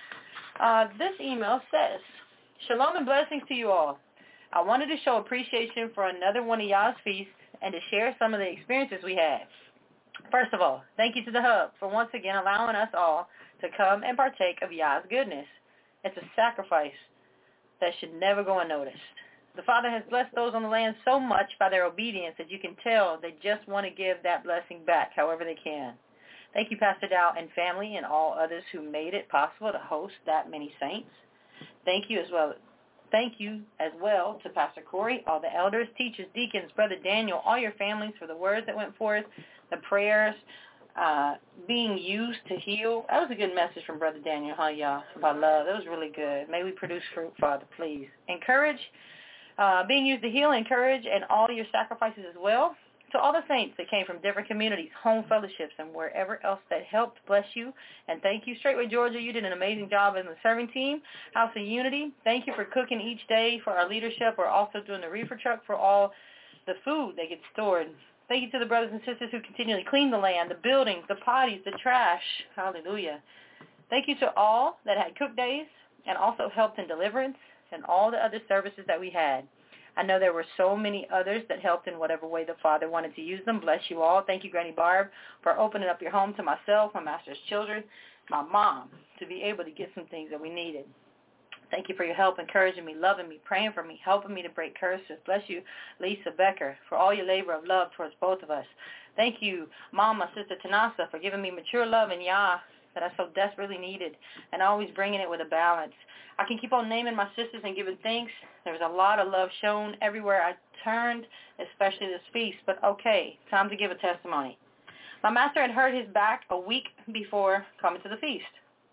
Uh, this email says, Shalom and blessings to you all. I wanted to show appreciation for another one of y'all's feasts and to share some of the experiences we had. First of all, thank you to the Hub for once again allowing us all to come and partake of Yah's goodness. It's a sacrifice that should never go unnoticed. The Father has blessed those on the land so much by their obedience that you can tell they just want to give that blessing back however they can. Thank you, Pastor Dow and family and all others who made it possible to host that many saints. Thank you as well. Thank you as well to Pastor Corey, all the elders, teachers, deacons, Brother Daniel, all your families for the words that went forth, the prayers uh, being used to heal. That was a good message from Brother Daniel, huh, y'all, about love. That was really good. May we produce fruit, Father, please. Encourage, uh, being used to heal, encourage, and all your sacrifices as well. To all the saints that came from different communities, home fellowships, and wherever else that helped, bless you. And thank you, Straightway Georgia. You did an amazing job in the serving team. House of Unity, thank you for cooking each day for our leadership. We're also doing the reefer truck for all the food that gets stored. Thank you to the brothers and sisters who continually clean the land, the buildings, the potties, the trash. Hallelujah. Thank you to all that had cook days and also helped in deliverance and all the other services that we had. I know there were so many others that helped in whatever way the Father wanted to use them. Bless you all. Thank you, Granny Barb, for opening up your home to myself, my master's children, my mom, to be able to get some things that we needed. Thank you for your help, encouraging me, loving me, praying for me, helping me to break curses. Bless you, Lisa Becker, for all your labor of love towards both of us. Thank you, Mama, Sister Tanasa, for giving me mature love in Yah that I so desperately needed, and always bringing it with a balance. I can keep on naming my sisters and giving thanks. There was a lot of love shown everywhere I turned, especially this feast. But okay, time to give a testimony. My master had hurt his back a week before coming to the feast,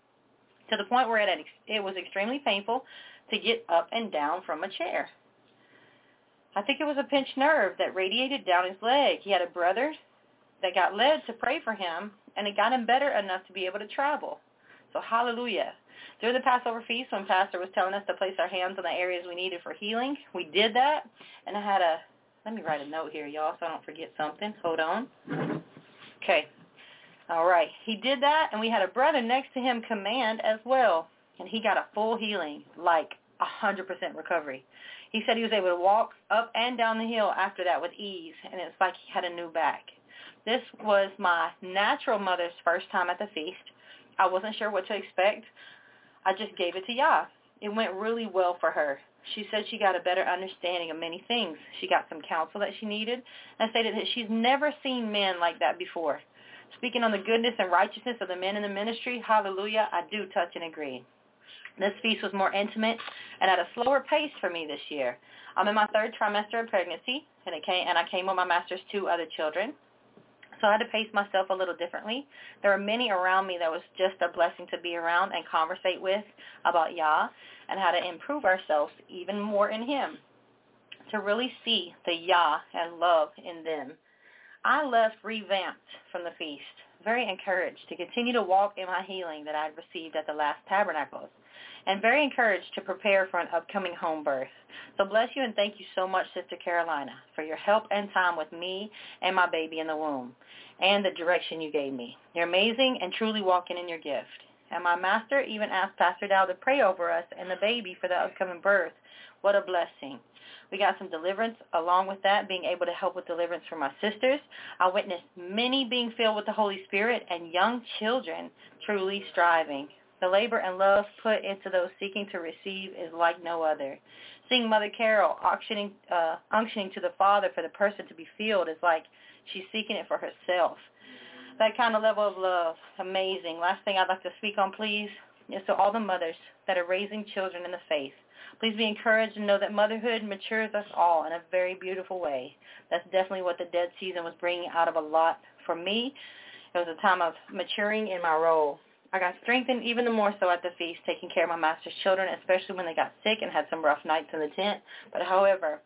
to the point where it, it was extremely painful to get up and down from a chair. I think it was a pinched nerve that radiated down his leg. He had a brother that got led to pray for him, and it got him better enough to be able to travel. So hallelujah. During the Passover feast, when Pastor was telling us to place our hands on the areas we needed for healing, we did that, and I had a, let me write a note here, y'all, so I don't forget something. Hold on. Okay. All right. He did that, and we had a brother next to him command as well, and he got a full healing, like one hundred percent recovery. He said he was able to walk up and down the hill after that with ease, and it's like he had a new back. This was my natural mother's first time at the feast. I wasn't sure what to expect. I just gave it to Yah. It went really well for her. She said she got a better understanding of many things. She got some counsel that she needed and stated that she's never seen men like that before. Speaking on the goodness and righteousness of the men in the ministry, hallelujah, I do touch and agree. This feast was more intimate and at a slower pace for me this year. I'm in my third trimester of pregnancy, and, it came, and I came with my master's two other children. So I had to pace myself a little differently. There were many around me that was just a blessing to be around and conversate with about Yah and how to improve ourselves even more in Him, to really see the Yah and love in them. I left revamped from the feast, very encouraged to continue to walk in my healing that I had received at the last Tabernacles, and very encouraged to prepare for an upcoming home birth. So bless you and thank you so much, Sister Carolina, for your help and time with me and my baby in the womb and the direction you gave me. You're amazing and truly walking in your gift. And my master even asked Pastor Dow to pray over us and the baby for the upcoming birth. What a blessing. We got some deliverance. Along with that, being able to help with deliverance for my sisters. I witnessed many being filled with the Holy Spirit and young children truly striving. The labor and love put into those seeking to receive is like no other. Seeing Mother Carol auctioning, uh, unctioning to the Father for the person to be filled is like she's seeking it for herself. That kind of level of love, amazing. Last thing I'd like to speak on, please, is to all the mothers that are raising children in the faith. Please be encouraged and know that motherhood matures us all in a very beautiful way. That's definitely what the dead season was bringing out of a lot for me. It was a time of maturing in my role. I got strengthened even more so at the feast, taking care of my master's children, especially when they got sick and had some rough nights in the tent. But however,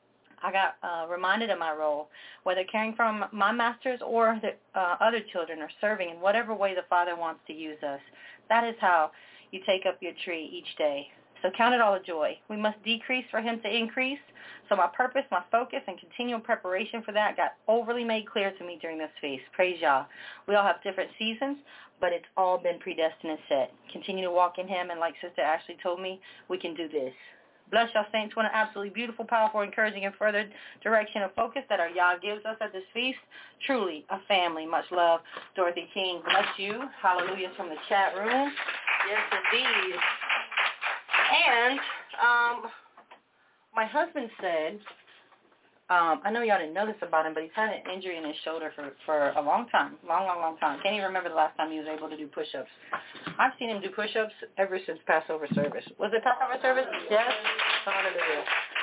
I got uh, reminded of my role, whether caring for my masters or the uh, other children or serving in whatever way the Father wants to use us. That is how you take up your tree each day. So count it all a joy. We must decrease for Him to increase. So my purpose, my focus, and continual preparation for that got overly made clear to me during this feast. Praise Yah. We all have different seasons, but it's all been predestined and set. Continue to walk in Him, and like Sister Ashley told me, we can do this. Bless y'all saints. What an absolutely beautiful, powerful, encouraging, and further direction of focus that our Yah gives us at this feast. Truly a family. Much love. Dorothy King, bless you. Hallelujah from the chat room. Yes, indeed. And um, my husband said, um, I know y'all didn't know this about him, but he's had an injury in his shoulder for, for a long time, long, long, long time. Can't even remember the last time he was able to do push-ups. I've seen him do push-ups ever since Passover service. Was it Passover service? Yes? Hallelujah.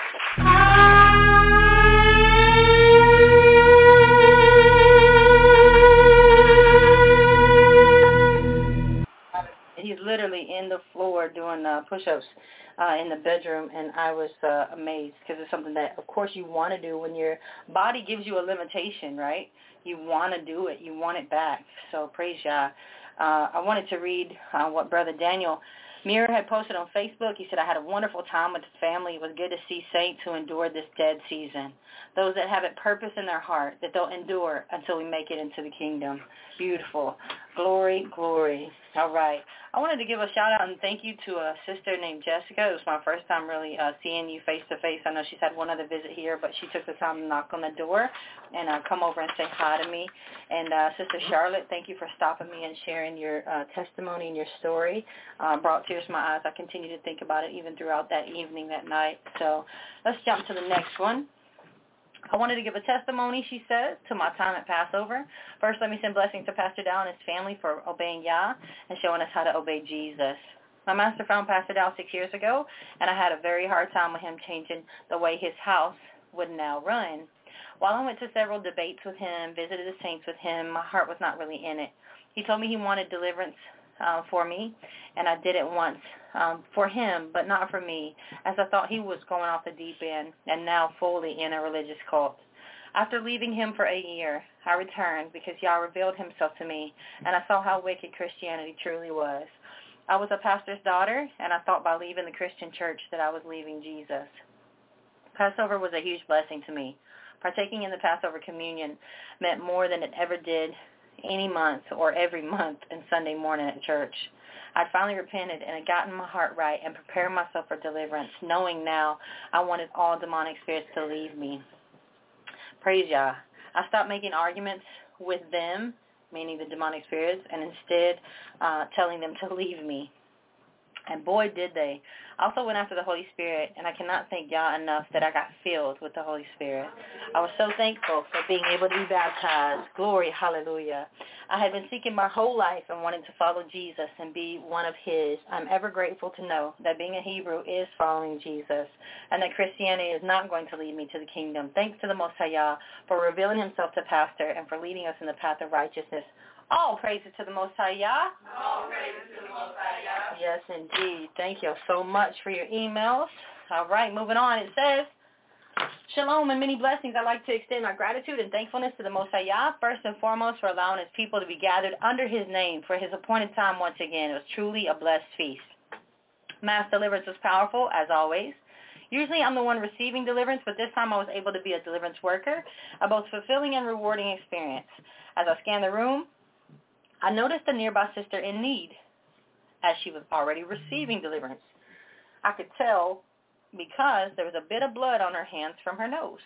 He's literally in the floor doing uh, push-ups uh, in the bedroom, and I was uh, amazed because it's something that, of course, you want to do when your body gives you a limitation, right? You want to do it. You want it back. So praise Yah. Uh, I wanted to read uh, what Brother Daniel Muir had posted on Facebook. He said, I had a wonderful time with the family. It was good to see saints who endured this dead season. Those that have it purpose in their heart, that they'll endure until we make it into the kingdom. Beautiful. Glory, glory. All right. I wanted to give a shout-out and thank you to a sister named Jessica. It was my first time really uh, seeing you face-to-face. I know she's had one other visit here, but she took the time to knock on the door and uh, come over and say hi to me. And uh, Sister Charlotte, thank you for stopping me and sharing your uh, testimony and your story. Uh, brought tears to my eyes. I continue to think about it even throughout that evening, that night. So let's jump to the next one. I wanted to give a testimony, she says, to my time at Passover. First, let me send blessings to Pastor Dow and his family for obeying Yah and showing us how to obey Jesus. My master found Pastor Dow six years ago, and I had a very hard time with him changing the way his house would now run. While I went to several debates with him, visited the saints with him, my heart was not really in it. He told me he wanted deliverance uh, for me, and I did it once um, for him, but not for me, as I thought he was going off the deep end and now fully in a religious cult. After leaving him for a year, I returned because Yah revealed himself to me, and I saw how wicked Christianity truly was. I was a pastor's daughter, and I thought by leaving the Christian church that I was leaving Jesus. Passover was a huge blessing to me. Partaking in the Passover communion meant more than it ever did any month or every month and Sunday morning at church. I'd finally repented and had gotten my heart right and prepared myself for deliverance, knowing now I wanted all demonic spirits to leave me. Praise Yah. I stopped making arguments with them, meaning the demonic spirits, and instead uh, telling them to leave me. And boy, did they. I also went after the Holy Spirit, and I cannot thank Yah enough that I got filled with the Holy Spirit. I was so thankful for being able to be baptized. Glory, hallelujah. I had been seeking my whole life and wanted to follow Jesus and be one of his. I'm ever grateful to know that being a Hebrew is following Jesus and that Christianity is not going to lead me to the kingdom. Thanks to the Most High Yah for revealing himself to Pastor and for leading us in the path of righteousness. All praises to the Most High Yah. All praises to the Most High Yah. Yes, indeed. Thank you so much for your emails. All right, moving on. It says, Shalom and many blessings. I'd like to extend my gratitude and thankfulness to the Most High Yah, first and foremost for allowing his people to be gathered under his name for his appointed time once again. It was truly a blessed feast. Mass deliverance was powerful, as always. Usually I'm the one receiving deliverance, but this time I was able to be a deliverance worker, a both fulfilling and rewarding experience. As I scanned the room, I noticed a nearby sister in need, as she was already receiving deliverance. I could tell because there was a bit of blood on her hands from her nose.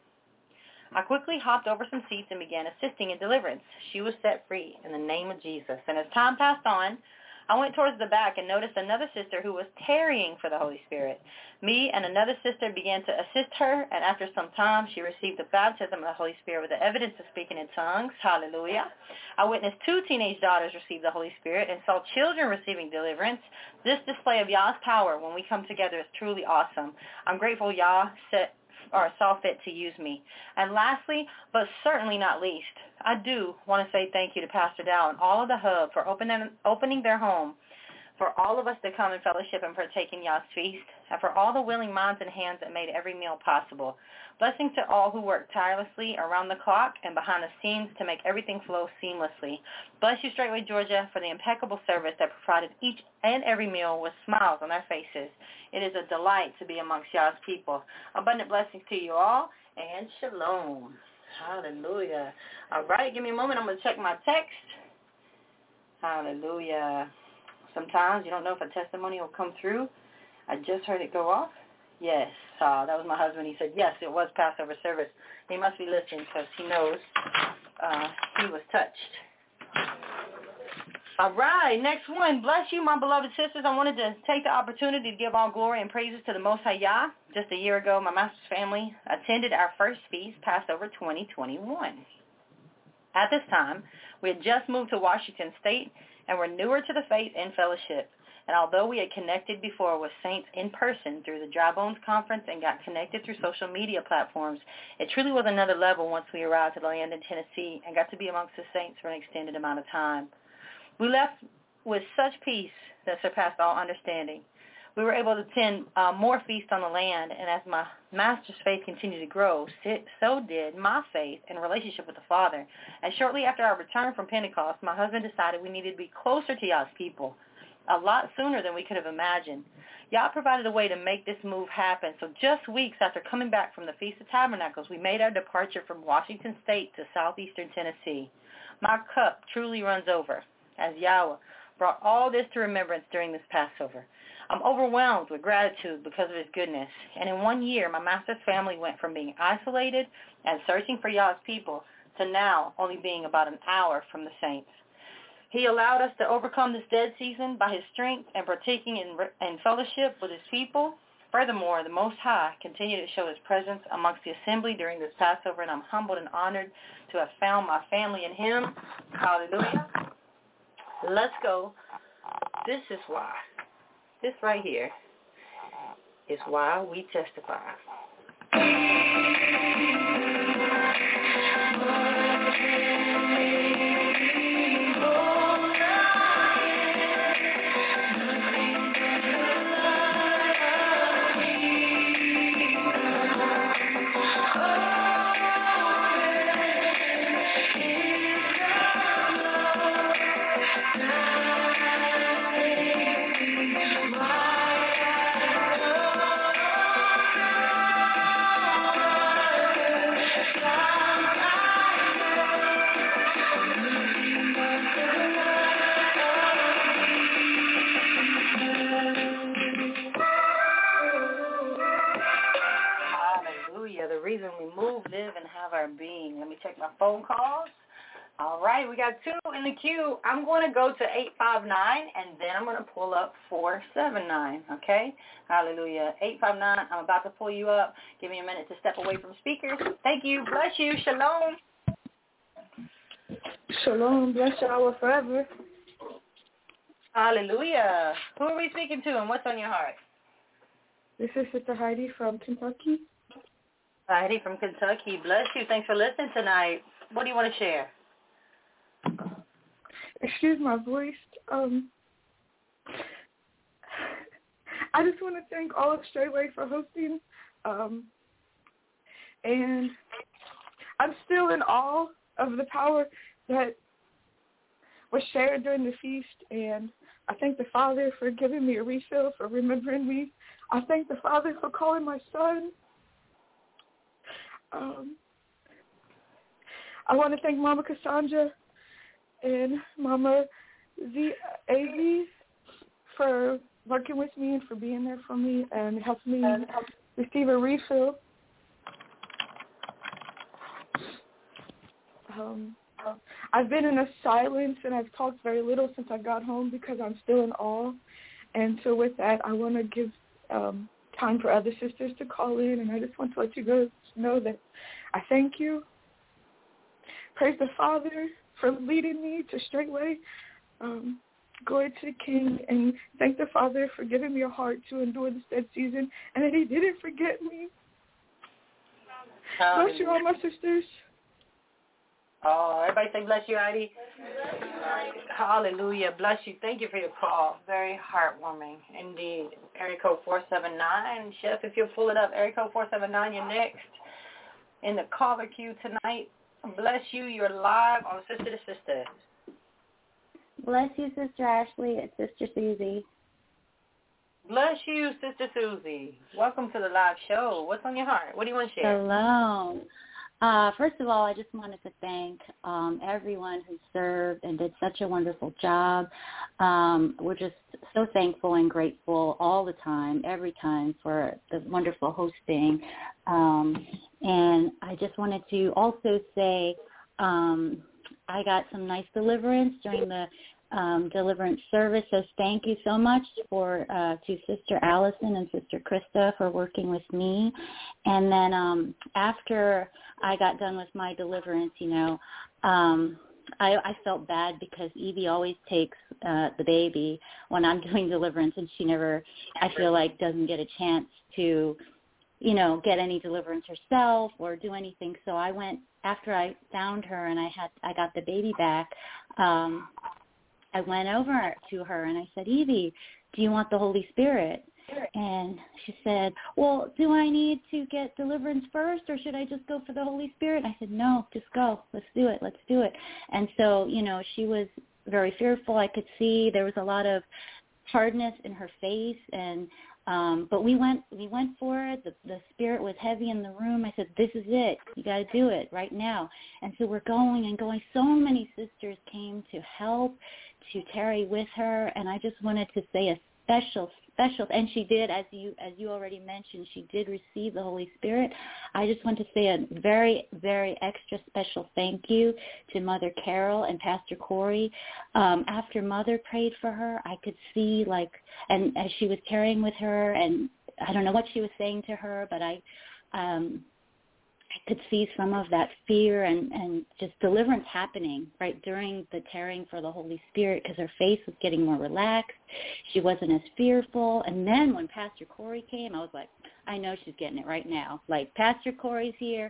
I quickly hopped over some seats and began assisting in deliverance. She was set free in the name of Jesus. And as time passed on, I went towards the back and noticed another sister who was tarrying for the Holy Spirit. Me and another sister began to assist her, and after some time, she received the baptism of the Holy Spirit with the evidence of speaking in tongues. Hallelujah. I witnessed two teenage daughters receive the Holy Spirit and saw children receiving deliverance. This display of Yah's power when we come together is truly awesome. I'm grateful Yah set or saw fit to use me. And lastly, but certainly not least, I do want to say thank you to Pastor Dow and all of the Hub for opening, opening their home for all of us to come and fellowship and partake in Yah's feast, and for all the willing minds and hands that made every meal possible. Blessings to all who worked tirelessly around the clock and behind the scenes to make everything flow seamlessly. Bless you, Straightway Georgia, for the impeccable service that provided each and every meal with smiles on their faces. It is a delight to be amongst Yah's people. Abundant blessings to you all, and shalom. Hallelujah. All right, give me a moment. I'm going to check my text. Hallelujah. Sometimes you don't know if a testimony will come through. I just heard it go off. Yes, uh, that was my husband. He said, yes, it was Passover service. He must be listening because he knows uh, he was touched. All right, next one. Bless you, my beloved sisters. I wanted to take the opportunity to give all glory and praises to the Most High Yah. Just a year ago, my master's family attended our first feast, Passover twenty twenty-one. At this time, we had just moved to Washington State and were newer to the faith and fellowship. And although we had connected before with saints in person through the Dry Bones Conference and got connected through social media platforms, it truly was another level once we arrived to the land in Tennessee and got to be amongst the saints for an extended amount of time. We left with such peace that surpassed all understanding. We were able to attend uh, more feasts on the land, and as my master's faith continued to grow, so did my faith and relationship with the Father. And shortly after our return from Pentecost, my husband decided we needed to be closer to Yah's people, a lot sooner than we could have imagined. Yah provided a way to make this move happen, so just weeks after coming back from the Feast of Tabernacles, we made our departure from Washington State to southeastern Tennessee. My cup truly runs over, as Yahweh brought all this to remembrance during this Passover. I'm overwhelmed with gratitude because of his goodness. And in one year, my master's family went from being isolated and searching for Yah's people to now only being about an hour from the saints. He allowed us to overcome this dead season by his strength and partaking in, in fellowship with his people. Furthermore, the Most High continued to show his presence amongst the assembly during this Passover, and I'm humbled and honored to have found my family in him. Hallelujah. Let's go. This is why. This right here is why we testify. Hallelujah. The reason we move, live, and have our being. Let me check my phone calls. All right, we got two in the queue. I'm going to go to eight five nine, and then I'm going to pull up four seven nine, okay? Hallelujah. eight five nine, I'm about to pull you up. Give me a minute to step away from speakers. Thank you. Bless you. Shalom. Shalom. Bless y'all forever. Hallelujah. Who are we speaking to, and what's on your heart? This is Sister Heidi from Kentucky. Heidi from Kentucky. Bless you. Thanks for listening tonight. What do you want to share? Excuse my voice. Um, I just want to thank all of Straightway for hosting. Um, and I'm still in awe of the power that was shared during the feast. And I thank the Father for giving me a refill, for remembering me. I thank the Father for calling my son. Um, I want to thank Mama Cassandra and Mama Z A Z for working with me and for being there for me and helping me receive a refill. Um, I've been in a silence and I've talked very little since I got home because I'm still in awe. And so with that, I want to give um, time for other sisters to call in, and I just want to let you guys know that I thank you. Praise the Father for leading me to Straightway. Um, glory to the King, and thank the Father for giving me a heart to endure this dead season, and that he didn't forget me. Um, bless you all, my sisters. Oh, everybody say bless you, Heidi. Hallelujah. Bless you. Thank you for your call. Very heartwarming indeed. Area code four seven nine. Chef, if you'll pull it up. Area code four seven nine, you're next in the caller queue tonight. Bless you. You're live on Sister to Sister. Bless you, Sister Ashley. It's Sister Susie. Bless you, Sister Susie. Welcome to the live show. What's on your heart? What do you want to share? Shalom. Uh, first of all, I just wanted to thank um, everyone who served and did such a wonderful job. Um, we're just so thankful and grateful all the time, every time, for the wonderful hosting. Um, and I just wanted to also say um, I got some nice deliverance during the um, deliverance service. So thank you so much for uh, to Sister Allison and Sister Krista for working with me. And then um, after I got done with my deliverance, you know, um, I, I felt bad because Evie always takes uh, the baby when I'm doing deliverance, and she never, I feel like, doesn't get a chance to, you know, get any deliverance herself or do anything. So I went, after I found her and I had, I got the baby back, um, I went over to her and I said, Evie, do you want the Holy Spirit? And she said, well, do I need to get deliverance first, or should I just go for the Holy Spirit? I said, no, just go. Let's do it. Let's do it. And so, you know, she was very fearful. I could see there was a lot of hardness in her face, and um, but we went we went for it. The, the Spirit was heavy in the room. I said, this is it. You got to do it right now. And so we're going and going. So many sisters came to help, to tarry with her, and I just wanted to say a special special, and she did, as you as you already mentioned, she did receive the Holy Spirit. I just want to say a very, very extra special thank you to Mother Carol and Pastor Corey. Um, after Mother prayed for her, I could see, like, and as she was carrying with her, and I don't know what she was saying to her, but I um, I could see some of that fear and, and just deliverance happening right during the tearing for the Holy Spirit, because her face was getting more relaxed. She wasn't as fearful. And then when Pastor Corey came, I was like, I know she's getting it right now. Like, Pastor Corey's here.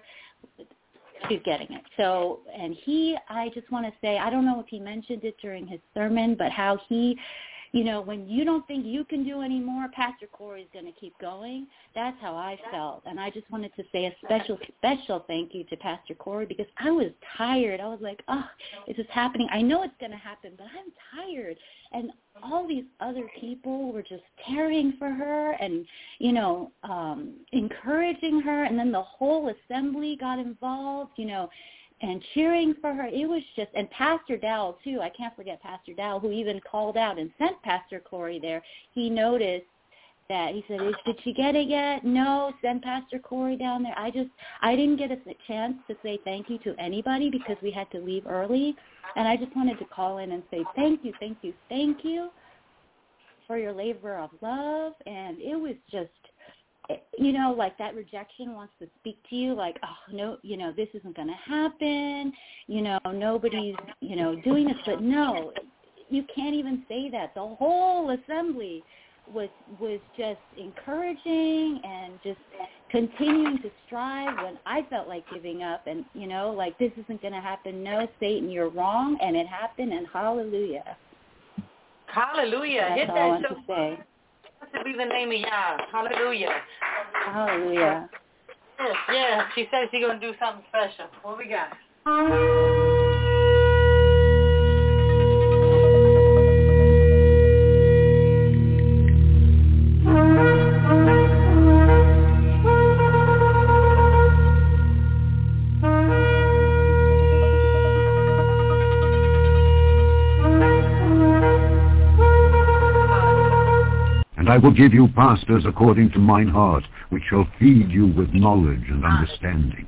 She's getting it. So, and he, I just want to say, I don't know if he mentioned it during his sermon, but how he, you know, when you don't think you can do any more, Pastor Corey's going to keep going. That's how I felt. And I just wanted to say a special, special thank you to Pastor Corey, because I was tired. I was like, oh, is this happening? I know it's going to happen, but I'm tired. And all these other people were just caring for her and, you know, um, encouraging her. And then the whole assembly got involved, you know, and cheering for her. It was just, and Pastor Dowell, too. I can't forget Pastor Dowell, who even called out and sent Pastor Corey there. He noticed that. He said, Is, did she get it yet? No, send Pastor Corey down there. I just, I didn't get a chance to say thank you to anybody because we had to leave early. And I just wanted to call in and say thank you, thank you, thank you for your labor of love. And it was just, you know, like that rejection wants to speak to you like, oh, no, you know, this isn't going to happen. You know, nobody's, you know, doing this. But no, you can't even say that. The whole assembly was was just encouraging and just continuing to strive when I felt like giving up and, you know, like this isn't going to happen. No, Satan, you're wrong. And it happened, and hallelujah. Hallelujah. That's Hit all that I want show. to say. To be the name of Yah. Hallelujah. Hallelujah. Yes, yeah. She said she's going to do something special. What we got? And I will give you pastors according to mine heart, which shall feed you with knowledge and understanding.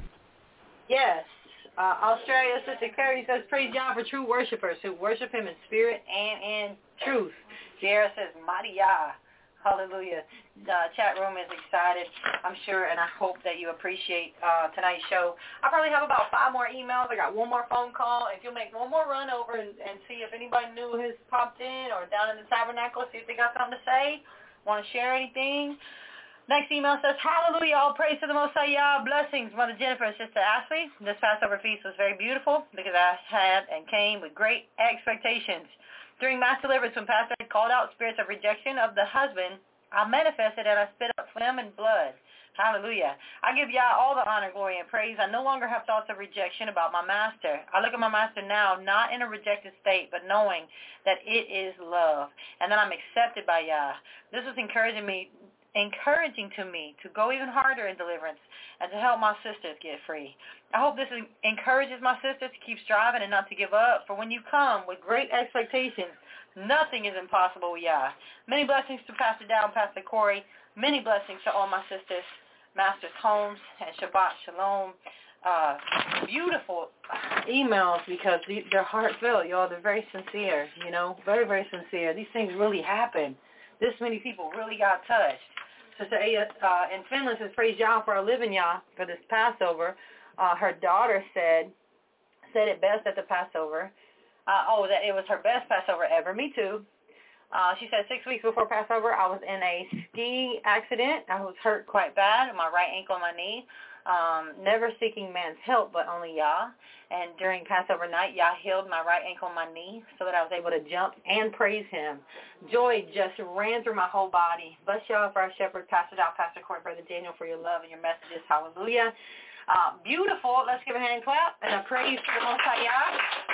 Yes. Uh, Australia, Sister Carrie says, praise God for true worshipers who worship him in spirit and in truth. Sierra says, mighty Yah. Hallelujah. The chat room is excited, I'm sure, and I hope that you appreciate uh, tonight's show. I probably have about five more emails. I got one more phone call. If you'll make one more run over and, and see if anybody new has popped in or down in the tabernacle, see if they got something to say, want to share anything. Next email says, hallelujah, all praise to the Most High Yah, blessings, Mother Jennifer and Sister Ashley. This Passover feast was very beautiful because I had and came with great expectations. During Mass deliverance, when Pastor had called out spirits of rejection of the husband, I manifested and I spit out phlegm and blood. Hallelujah. I give Yah all the honor, glory, and praise. I no longer have thoughts of rejection about my master. I look at my master now, not in a rejected state, but knowing that it is love and that I'm accepted by Yah. This is encouraging me. encouraging to me to go even harder in deliverance and to help my sisters get free. I hope this encourages my sisters to keep striving and not to give up, for when you come with great expectations, nothing is impossible with Yah. Many blessings to Pastor Dow and Pastor Corey. Many blessings to all my sisters, Masters Holmes and Shabbat Shalom. Uh, beautiful emails because they're heartfelt, y'all. They're very sincere, you know, very, very sincere. These things really happen. This many people really got touched. Sister Aya uh, in Finland says, praise Yah for our living Yah for this Passover. Uh, her daughter said, said it best at the Passover. Uh, oh, that it was her best Passover ever. Me too. Uh, she said six weeks before Passover, I was in a ski accident. I was hurt quite bad, my right ankle and my knee. Um, never seeking man's help, but only Yah. And during Passover night, Yah healed my right ankle and my knee so that I was able to jump and praise him. Joy just ran through my whole body. Bless Yah for our shepherd, Pastor Dow, Pastor Court, Brother Daniel, for your love and your messages. Hallelujah. Uh, beautiful. Let's give a hand clap and a praise to the Most High Yah.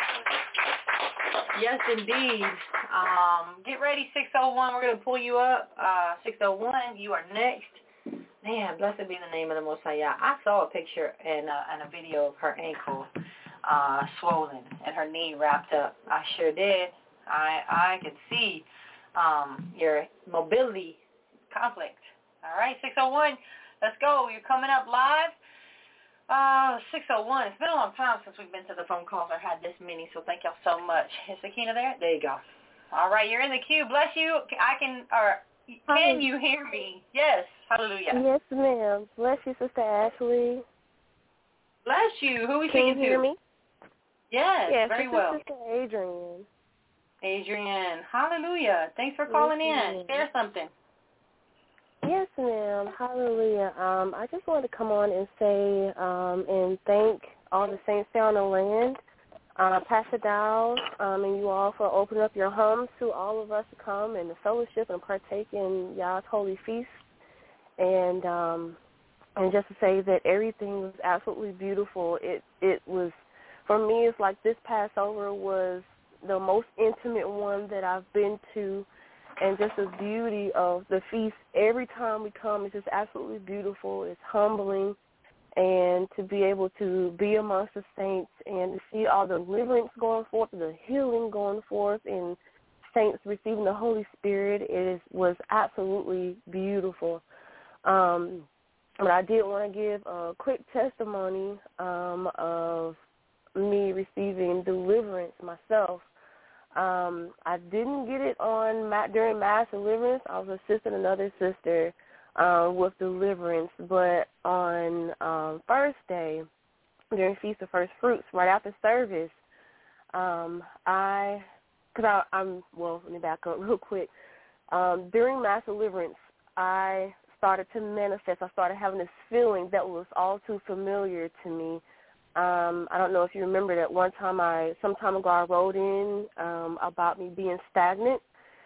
Yes, indeed. Um, get ready, six oh one. We're going to pull you up. Uh, six oh one, you are next. Man, blessed be the name of the Most High Yah. I saw a picture and, uh, and a video of her ankle uh, swollen and her knee wrapped up. I sure did. I I could see um, your mobility conflict. All right, six oh one, let's go. You're coming up live. Uh, six oh one. It's been a long time since we've been to the phone calls or had this many, so thank y'all so much. Is Sakina there? There you go. All right, you're in the queue. Bless you. I can, or can you hear me? Yes. Hallelujah. Yes, ma'am. Bless you, Sister Ashley. Bless you. Who are we Can speaking you hear to? me? Yes, yes, very this well. Is Sister Adrian. Adrian. Hallelujah. Thanks for calling yes, in. Share something. Yes, ma'am. Hallelujah. Um, I just wanted to come on and say um, and thank all the saints down the land, uh, Pastor Dow, um, and you all for opening up your homes to all of us to come and the fellowship and partake in Yah's holy feast. And um, and just to say that everything was absolutely beautiful. It it was, for me, it's like this Passover was the most intimate one that I've been to. And just the beauty of the feast, every time we come, it's just absolutely beautiful. It's humbling. And to be able to be amongst the saints and to see all the deliverance going forth, the healing going forth, and saints receiving the Holy Spirit is was absolutely beautiful. Um, but I did want to give a quick testimony um, of me receiving deliverance myself. Um, I didn't get it on ma- during mass deliverance. I was assisting another sister uh, with deliverance, but on um, first day during Feast of First Fruits, right after service, um, I, cause I, I'm well. Let me back up real quick. Um, during mass deliverance, I started to manifest. I started having this feeling that was all too familiar to me. Um, I don't know if you remember that one time I, some time ago I wrote in um, about me being stagnant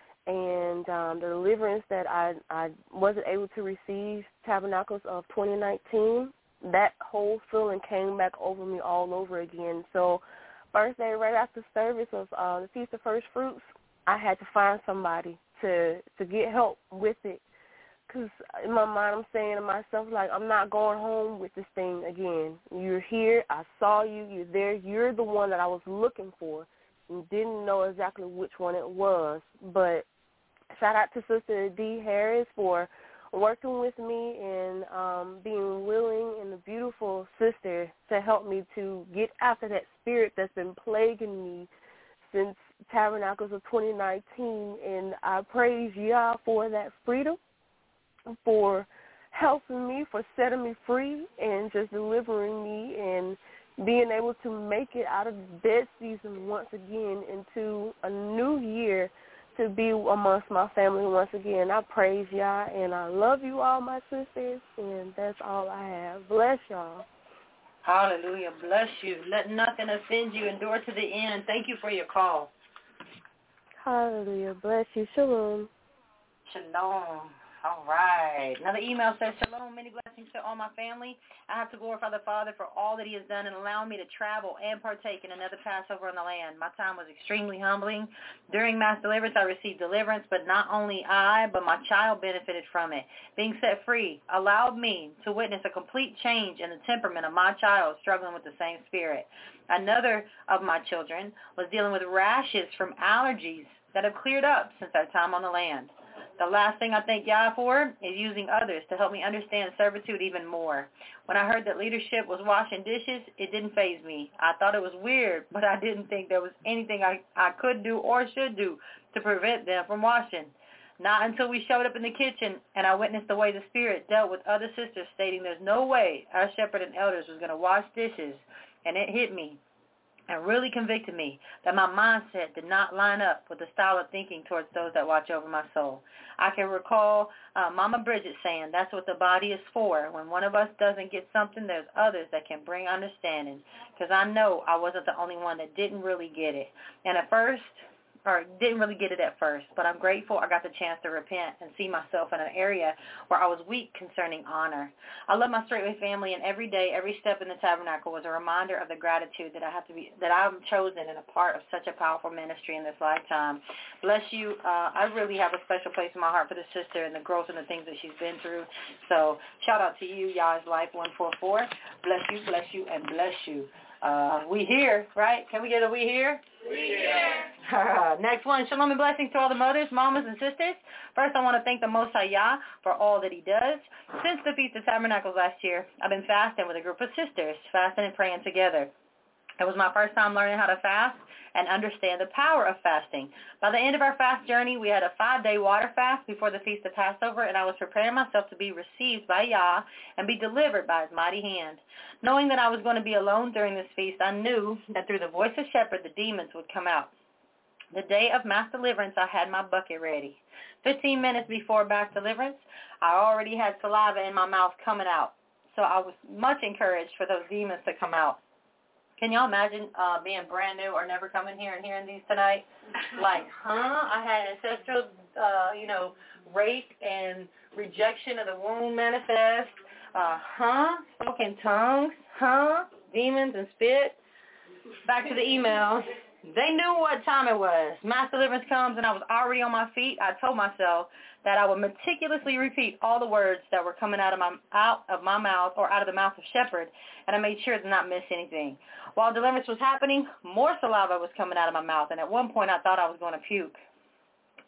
and um, the deliverance that I, I wasn't able to receive, Tabernacles of twenty nineteen, that whole feeling came back over me all over again. So first day right after service of uh, the Feast of First Fruits, I had to find somebody to, to get help with it. Because in my mind, I'm saying to myself, like, I'm not going home with this thing again. You're here. I saw you. You're there. You're the one that I was looking for and didn't know exactly which one it was. But shout out to Sister D. Harris for working with me and um, being willing and a beautiful sister to help me to get after that spirit that's been plaguing me since Tabernacles of twenty nineteen. And I praise y'all for that freedom, for helping me, for setting me free and just delivering me and being able to make it out of the dead season once again into a new year to be amongst my family once again. I praise y'all and I love you all, my sisters, and that's all I have. Bless y'all. Hallelujah. Bless you. Let nothing offend you. Endure to the end. Thank you for your call. Hallelujah. Bless you. Shalom. Shalom. All right. Another email says, Shalom, many blessings to all my family. I have to glorify the Father for all that he has done and allowing me to travel and partake in another Passover on the land. My time was extremely humbling. During mass deliverance, I received deliverance, but not only I, but my child benefited from it. Being set free allowed me to witness a complete change in the temperament of my child struggling with the same spirit. Another of my children was dealing with rashes from allergies that have cleared up since our time on the land. The last thing I thank Yah for is using others to help me understand servitude even more. When I heard that leadership was washing dishes, it didn't faze me. I thought it was weird, but I didn't think there was anything I, I could do or should do to prevent them from washing. Not until we showed up in the kitchen and I witnessed the way the Spirit dealt with other sisters, stating there's no way our shepherd and elders was going to wash dishes, and it hit me and really convicted me that my mindset did not line up with the style of thinking towards those that watch over my soul. I can recall uh, Mama Bridget saying that's what the body is for. When one of us doesn't get something, there's others that can bring understanding, because I know I wasn't the only one that didn't really get it. And at first, or didn't really get it at first, but I'm grateful I got the chance to repent and see myself in an area where I was weak concerning honor. I love my Straightway family, and every day, every step in the tabernacle was a reminder of the gratitude that I have to be, that I'm chosen and a part of such a powerful ministry in this lifetime. Bless you. Uh, I really have a special place in my heart for the sister and the growth and the things that she's been through. So shout out to you, Yah's Life one four four. Bless you, bless you, and bless you. Uh, we here, right? Can we get a we here? We here. Next one. Shalom and blessings to all the mothers, mamas, and sisters. First, I want to thank the Most High Yah for all that he does. Since the Feast of Tabernacles last year, I've been fasting with a group of sisters, fasting and praying together. It was my first time learning how to fast and understand the power of fasting. By the end of our fast journey, we had a five-day water fast before the Feast of Passover, and I was preparing myself to be received by Yah and be delivered by his mighty hand. Knowing that I was going to be alone during this feast, I knew that through the voice of Shepherd, the demons would come out. The day of mass deliverance, I had my bucket ready. Fifteen minutes before mass deliverance, I already had saliva in my mouth coming out. So I was much encouraged for those demons to come out. Can y'all imagine uh, being brand new or never coming here and hearing these tonight? Like, huh? I had ancestral, uh, you know, rape and rejection of the womb manifest. Uh, huh? Spoken tongues. Huh? Demons and spit. Back to the email. They knew what time it was. Mass deliverance comes, and I was already on my feet. I told myself that I would meticulously repeat all the words that were coming out of my out of my mouth or out of the mouth of Shepherd, and I made sure to not miss anything. While deliverance was happening, more saliva was coming out of my mouth, and at one point I thought I was going to puke.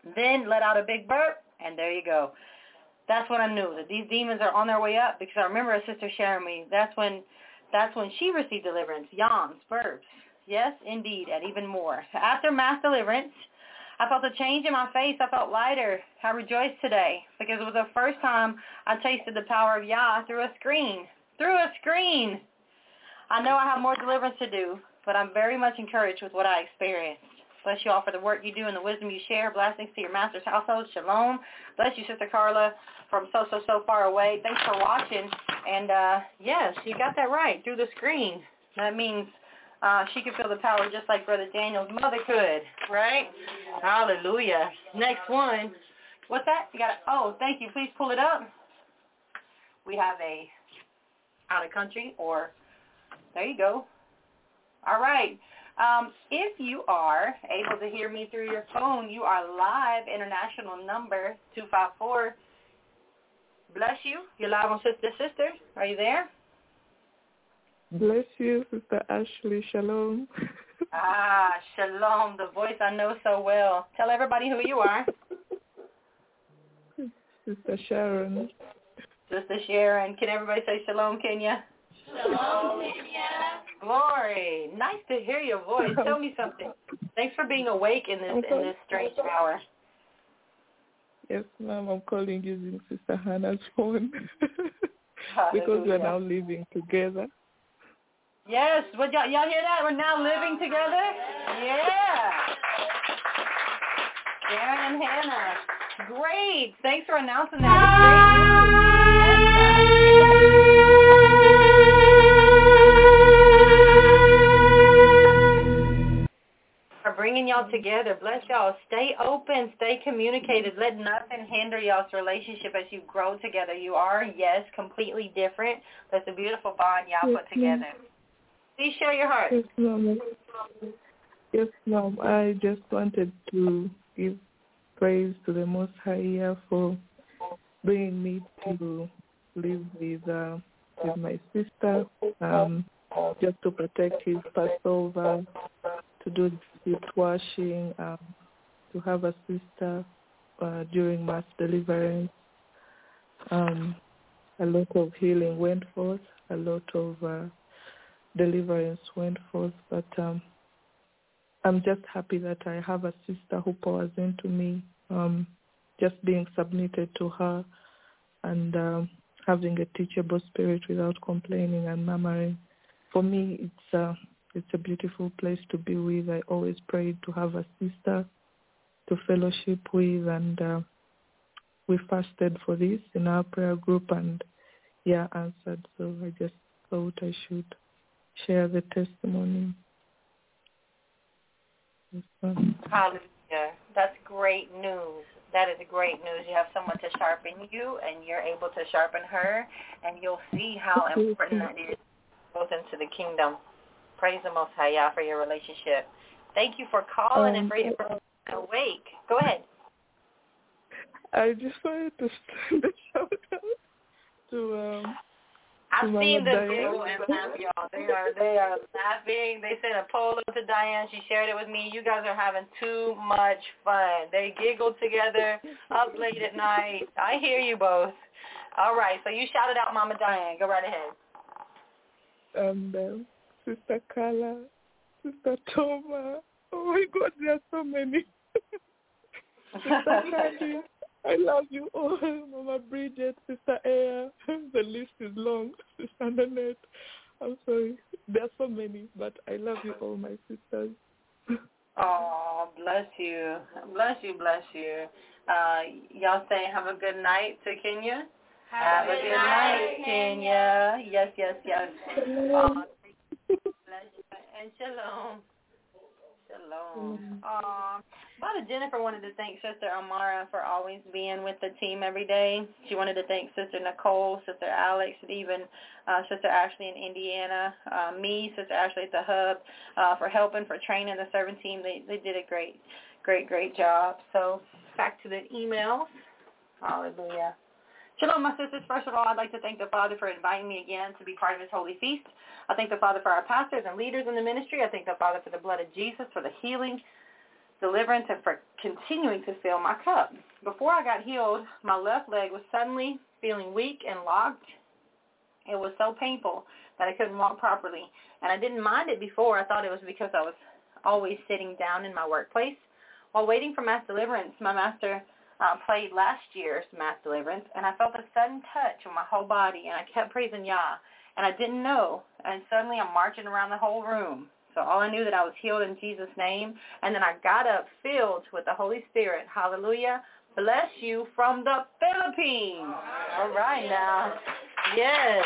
Then let out a big burp, and there you go. That's when I knew that these demons are on their way up, because I remember a sister sharing me. That's when, that's when she received deliverance. Yawns, burps. Yes, indeed, and even more. After mass deliverance, I felt a change in my face. I felt lighter. I rejoiced today because it was the first time I tasted the power of Yah through a screen. Through a screen. I know I have more deliverance to do, but I'm very much encouraged with what I experienced. Bless you all for the work you do and the wisdom you share. Blessings to your master's household. Shalom. Bless you, Sister Carla, from so, so, so far away. Thanks for watching. And, uh, yes, you got that right, through the screen. That means uh, she could feel the power just like Brother Daniel's mother could, right? Hallelujah. Next one. What's that? You got it. Oh, thank you. Please pull it up. We have a out of country, or there you go. All right. Um, if you are able to hear me through your phone, you are live, international number two five four. Bless you. You're live on Sister Sister. Are you there? Bless you, Sister Ashley. Shalom. Ah, shalom, the voice I know so well. Tell everybody who you are. Sister Sharon. Sister Sharon. Can everybody say shalom, Kenya? Shalom, Kenya. Glory. Nice to hear your voice. Tell me something. Thanks for being awake in this in this strange hour. Yes, ma'am. I'm calling using Sister Hannah's phone because we're now living together. Yes. Well, y'all, y'all hear that? We're now living together? Yeah. Sharon and Hannah. Great. Thanks for announcing that. For bringing y'all together. Bless y'all. Stay open. Stay communicated. Let nothing hinder y'all's relationship as you grow together. You are, yes, completely different. That's a beautiful bond y'all Yes, put together. Please share your heart. Yes, ma'am. Yes, ma'am. I just wanted to give praise to the Most High for bringing me to live with uh, with my sister, um, just to protect his Passover, to do seat washing, um, to have a sister uh, during mass deliverance. Um, a lot of healing went forth, a lot of uh, deliverance went forth, but um, I'm just happy that I have a sister who pours into me, um, just being submitted to her and um, having a teachable spirit without complaining and murmuring. For me, it's uh, it's a beautiful place to be with. I always prayed to have a sister to fellowship with, and uh, we fasted for this in our prayer group, and yeah, answered. So I just thought I should share the testimony. Hallelujah. That's great news. That is great news. You have someone to sharpen you, and you're able to sharpen her, and you'll see how important that is both into the kingdom. Praise the Most High Yah for your relationship. Thank you for calling um, and for your awake. Go ahead. I just wanted to send a shout out to um, I've to seen Mama them Diane. giggle and laugh, y'all. They are they are laughing. They sent a polo to Diane. She shared it with me. You guys are having too much fun. They giggled together up late at night. I hear you both. All right, so you shouted out Mama Diane. Go right ahead. And um, Sister Carla, Sister Toma. Oh my God, there are so many. Sister Nadia, I love you all. Mama Bridget, Sister Aya. The list is long. Sister Nanette. I'm sorry. There are so many, but I love you all, my sisters. Oh, bless you. Bless you, bless you. Uh, y'all say have a good night to Kenya. Have, have a good night, night, Kenya. Yes, yes, yes. Oh, bless you. And shalom. Shalom. Aw. Mother Jennifer wanted to thank Sister Amara for always being with the team every day. She wanted to thank Sister Nicole, Sister Alex, and even uh, Sister Ashley in Indiana, uh, me, Sister Ashley at the Hub, uh, for helping, for training the servant team. They they did a great, great, great job. So back to the emails. Hallelujah. Shalom, my sisters. First of all, I'd like to thank the Father for inviting me again to be part of His holy feast. I thank the Father for our pastors and leaders in the ministry. I thank the Father for the blood of Jesus, for the healing deliverance and for continuing to fill my cup. Before I got healed, my left leg was suddenly feeling weak and locked. It was so painful that I couldn't walk properly. And I didn't mind it before. I thought it was because I was always sitting down in my workplace. While waiting for mass deliverance, my master uh, played last year's mass deliverance, and I felt a sudden touch on my whole body, and I kept praising Yah. And I didn't know, and suddenly I'm marching around the whole room. So all I knew that I was healed in Jesus' name, and then I got up filled with the Holy Spirit. Hallelujah. Bless you from the Philippines. All right now. Yes.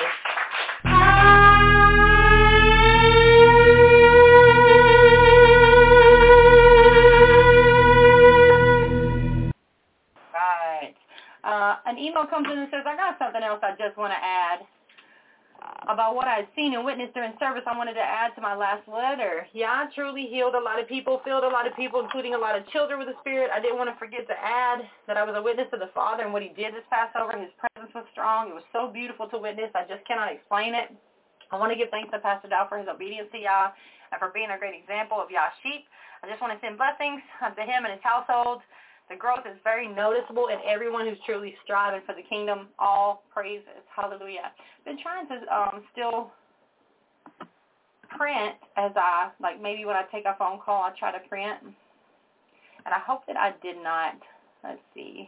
Right. Uh, an email comes in and says, I got something else I just want to add about what I had seen and witnessed during service. I wanted to add to my last letter. Yeah, I truly healed a lot of people, filled a lot of people, including a lot of children with the Spirit. I didn't want to forget to add that I was a witness of the Father and what he did this Passover. His presence was strong. It was so beautiful to witness. I just cannot explain it. I want to give thanks to Pastor Dow for his obedience to Yah and for being a great example of Yah's sheep. I just want to send blessings to him and his household. The growth is very noticeable in everyone who's truly striving for the kingdom. All praises. Hallelujah. Been trying to um, still print as I, like maybe when I take a phone call, I try to print. And I hope that I did not. Let's see.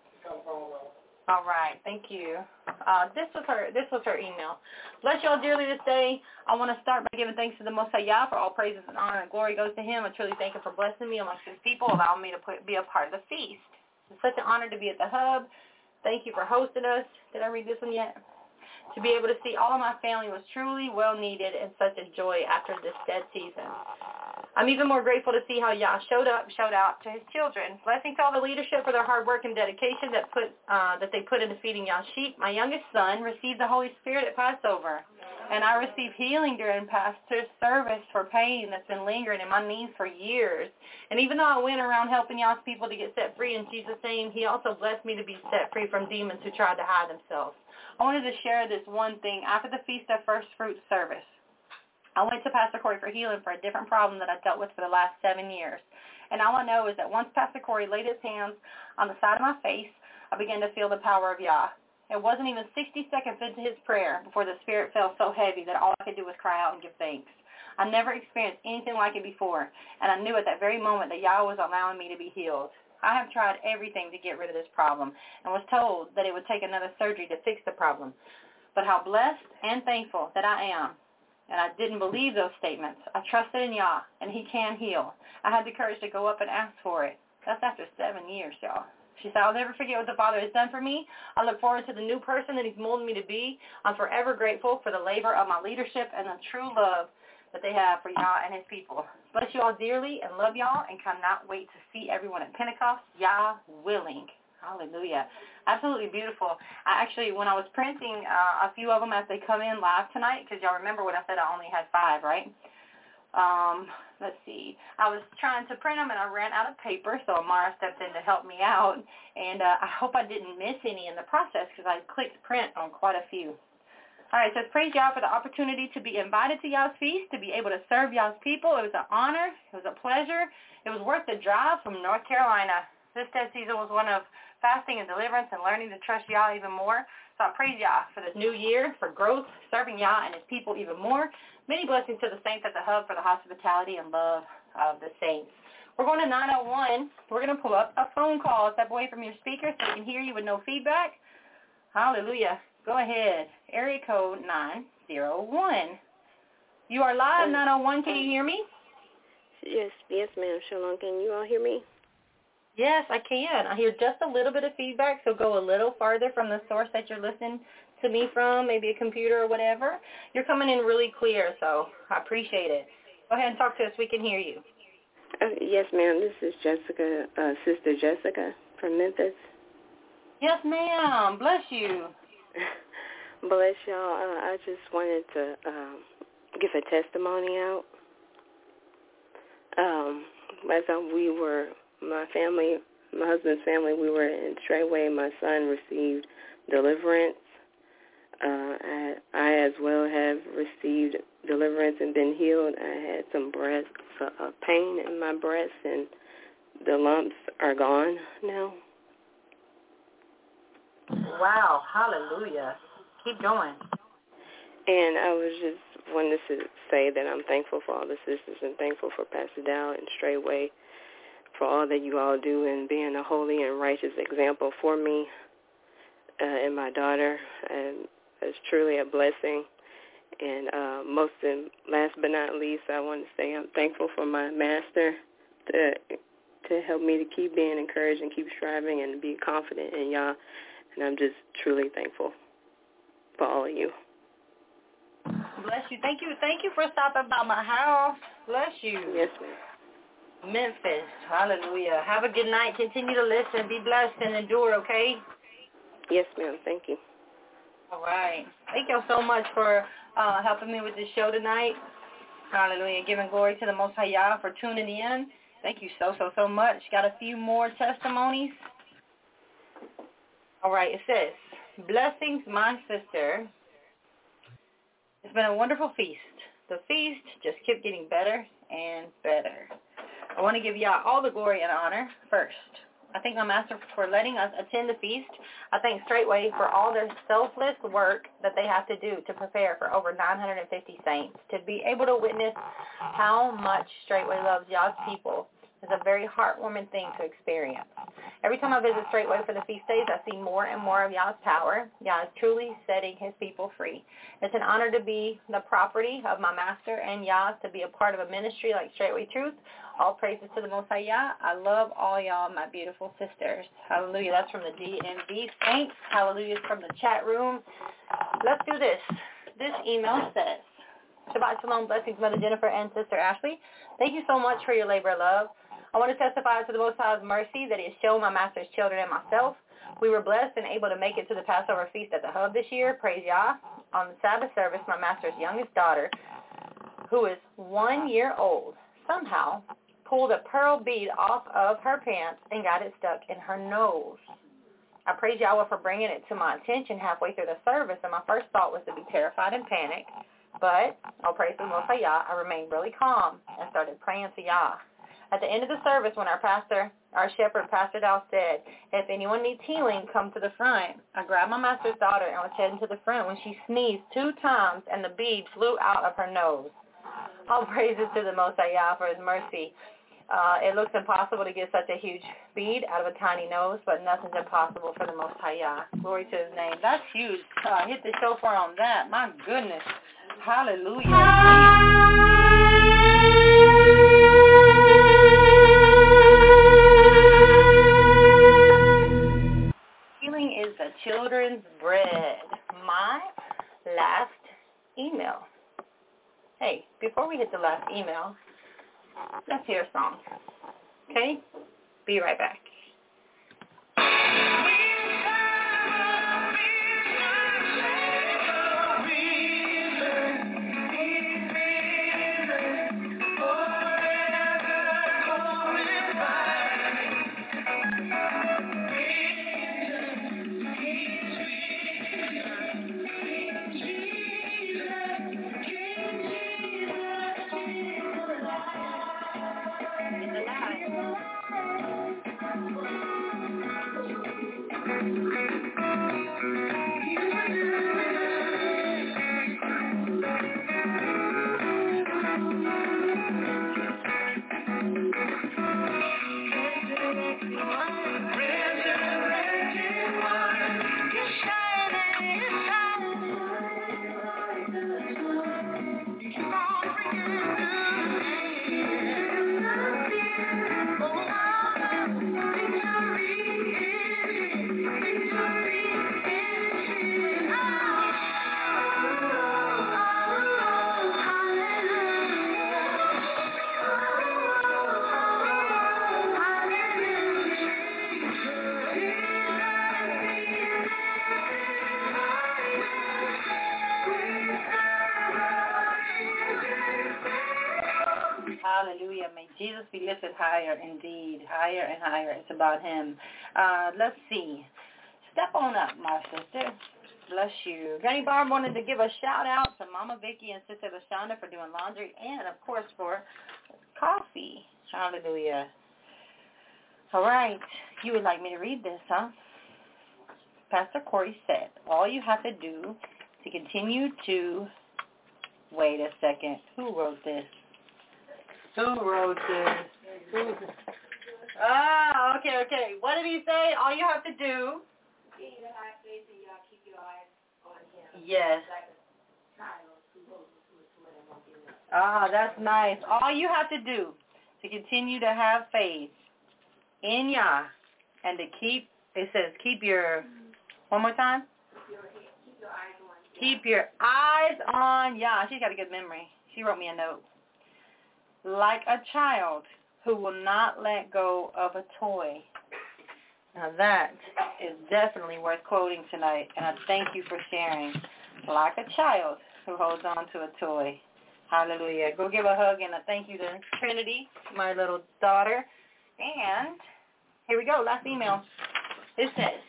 All right, thank you. Uh, this was her. This was her email. Bless y'all dearly this day. I want to start by giving thanks to the Most High Yah for all praises and honor and glory goes to him. I truly thank him for blessing me amongst his people, allowing me to put, be a part of the feast. It's such an honor to be at the hub. Thank you for hosting us. Did I read this one yet? To be able to see all of my family was truly well needed and such a joy after this dead season. I'm even more grateful to see how Yah showed up, showed out to his children. Blessing to all the leadership for their hard work and dedication that put uh, that they put into feeding Yah's sheep. My youngest son received the Holy Spirit at Passover, and I received healing during pastor's service for pain that's been lingering in my knees for years. And even though I went around helping Yah's people to get set free in Jesus' name, he also blessed me to be set free from demons who tried to hide themselves. I wanted to share this one thing. After the Feast of First Fruits service, I went to Pastor Corey for healing for a different problem that I dealt with for the last seven years. And all I know is that once Pastor Corey laid his hands on the side of my face, I began to feel the power of Yah. It wasn't even sixty seconds into his prayer before the Spirit felt so heavy that all I could do was cry out and give thanks. I never experienced anything like it before, and I knew at that very moment that Yah was allowing me to be healed. I have tried everything to get rid of this problem and was told that it would take another surgery to fix the problem. But how blessed and thankful that I am. And I didn't believe those statements. I trusted in Yah, and he can heal. I had the courage to go up and ask for it. That's after seven years, y'all. She said, I'll never forget what the Father has done for me. I look forward to the new person that he's molded me to be. I'm forever grateful for the labor of my leadership and the true love that they have for Yah and his people. Bless you all dearly and love y'all and cannot wait to see everyone at Pentecost, Yah willing. Hallelujah. Absolutely beautiful. I actually, when I was printing uh, a few of them as they come in live tonight, because y'all remember when I said I only had five, right? Um, let's see. I was trying to print them, and I ran out of paper, so Amara stepped in to help me out. And uh, I hope I didn't miss any in the process because I clicked print on quite a few. All right, so praise Yah for the opportunity to be invited to Yah's feast, to be able to serve Yah's people. It was an honor. It was a pleasure. It was worth the drive from North Carolina. This dead season was one of fasting and deliverance and learning to trust Yah even more. So I praise Yah for this new year, for growth, serving Yah and his people even more. Many blessings to the saints at the hub for the hospitality and love of the saints. We're going to nine oh one. We're going to pull up a phone call. Step away from your speaker so we can hear you with no feedback. Hallelujah. Go ahead. Area code nine oh one. You are live, nine oh one. Can you hear me? Yes, yes, ma'am. Shalom. Can you all hear me? Yes, I can. I hear just a little bit of feedback, so go a little farther from the source that you're listening to me from, maybe a computer or whatever. You're coming in really clear, so I appreciate it. Go ahead and talk to us. We can hear you. Uh, yes, ma'am. This is Jessica, uh, Sister Jessica from Memphis. Yes, ma'am. Bless you. Bless y'all. Uh, I just wanted to um, give a testimony out. Um, as I, we were... My family, my husband's family, we were in Treyway. My son received deliverance. Uh, I, I as well have received deliverance and been healed. I had some breast uh, pain in my breast, and the lumps are gone now. Wow, hallelujah. Keep going. And I was just wanted to say that I'm thankful for all the sisters and thankful for Pastor Dow and Straightway for all that you all do and being a holy and righteous example for me uh, and my daughter. And it's truly a blessing. And uh, most and last but not least, I want to say I'm thankful for my master to to help me to keep being encouraged and keep striving and be confident in y'all. And I'm just truly thankful for all of you. Bless you. Thank you. Thank you for stopping by my house. Bless you. Yes, ma'am. Memphis. Hallelujah. Have a good night. Continue to listen. Be blessed and endure, okay? Yes, ma'am. Thank you. All right. Thank you so much for uh, helping me with this show tonight. Hallelujah. Giving glory to the Most High Yah for tuning in. Thank you so, so, so much. Got a few more testimonies. All right. It says, blessings, my sister. It's been a wonderful feast. The feast just kept getting better and better. I want to give y'all all the glory and honor first. I thank my master for letting us attend the feast. I thank Straightway for all their selfless work that they have to do to prepare for over nine hundred fifty saints. To be able to witness how much Straightway loves y'all's people is a very heartwarming thing to experience. Every time I visit Straightway for the feast days, I see more and more of Yah's power. Yah is truly setting his people free. It's an honor to be the property of my master and Yah, to be a part of a ministry like Straightway Truth. All praises to the Most High Yah. I love all y'all, my beautiful sisters. Hallelujah. That's from the D M V Saints. Hallelujah. It's from the chat room. Let's do this. This email says, Shabbat Shalom, blessings, Mother Jennifer and Sister Ashley. Thank you so much for your labor of love. I want to testify to the Most High's mercy that he has shown my master's children and myself. We were blessed and able to make it to the Passover feast at the Hub this year. Praise Yah. On the Sabbath service, my master's youngest daughter, who is one year old, somehow pulled a pearl bead off of her pants and got it stuck in her nose. I praise Yahweh for bringing it to my attention halfway through the service, and my first thought was to be terrified and panic. But, all praise to the Most High Yah, I remained really calm and started praying to Yah. At the end of the service, when our pastor, our shepherd, Pastor Dow, said, if anyone needs healing, come to the front. I grabbed my master's daughter and was heading to the front when she sneezed two times and the bead flew out of her nose. All praises to the Most High Yah for his mercy. Uh, it looks impossible to get such a huge bead out of a tiny nose, but nothing's impossible for the Most High Yah. Glory to his name. That's huge. Uh, hit the shofar on that. My goodness. Hallelujah. Healing is the children's bread. My last email. Hey, before we hit the last email, let's hear a song. Okay? Be right back. Hallelujah. May Jesus be lifted higher indeed, higher and higher. It's about him. Uh, let's see. Step on up, my sister. Bless you. Granny Barb wanted to give a shout-out to Mama Vicky and Sister LaShonda for doing laundry and, of course, for coffee. Hallelujah. All right. You would like me to read this, huh? Pastor Corey said, all you have to do to continue to... Wait a second. Who wrote this? Who wrote this? Who... Ah, okay, okay. What did he say? All you have to do... Yes. Ah, that's nice. All you have to do to continue to have faith in Yah and to keep, it says, keep your, one more time? Keep your eyes on Yah. She's got a good memory. She wrote me a note. Like a child who will not let go of a toy. Now that is definitely worth quoting tonight, and I thank you for sharing. Like a child who holds on to a toy. Hallelujah. Go give a hug and a thank you to Trinity, my little daughter. And here we go, last email. It says,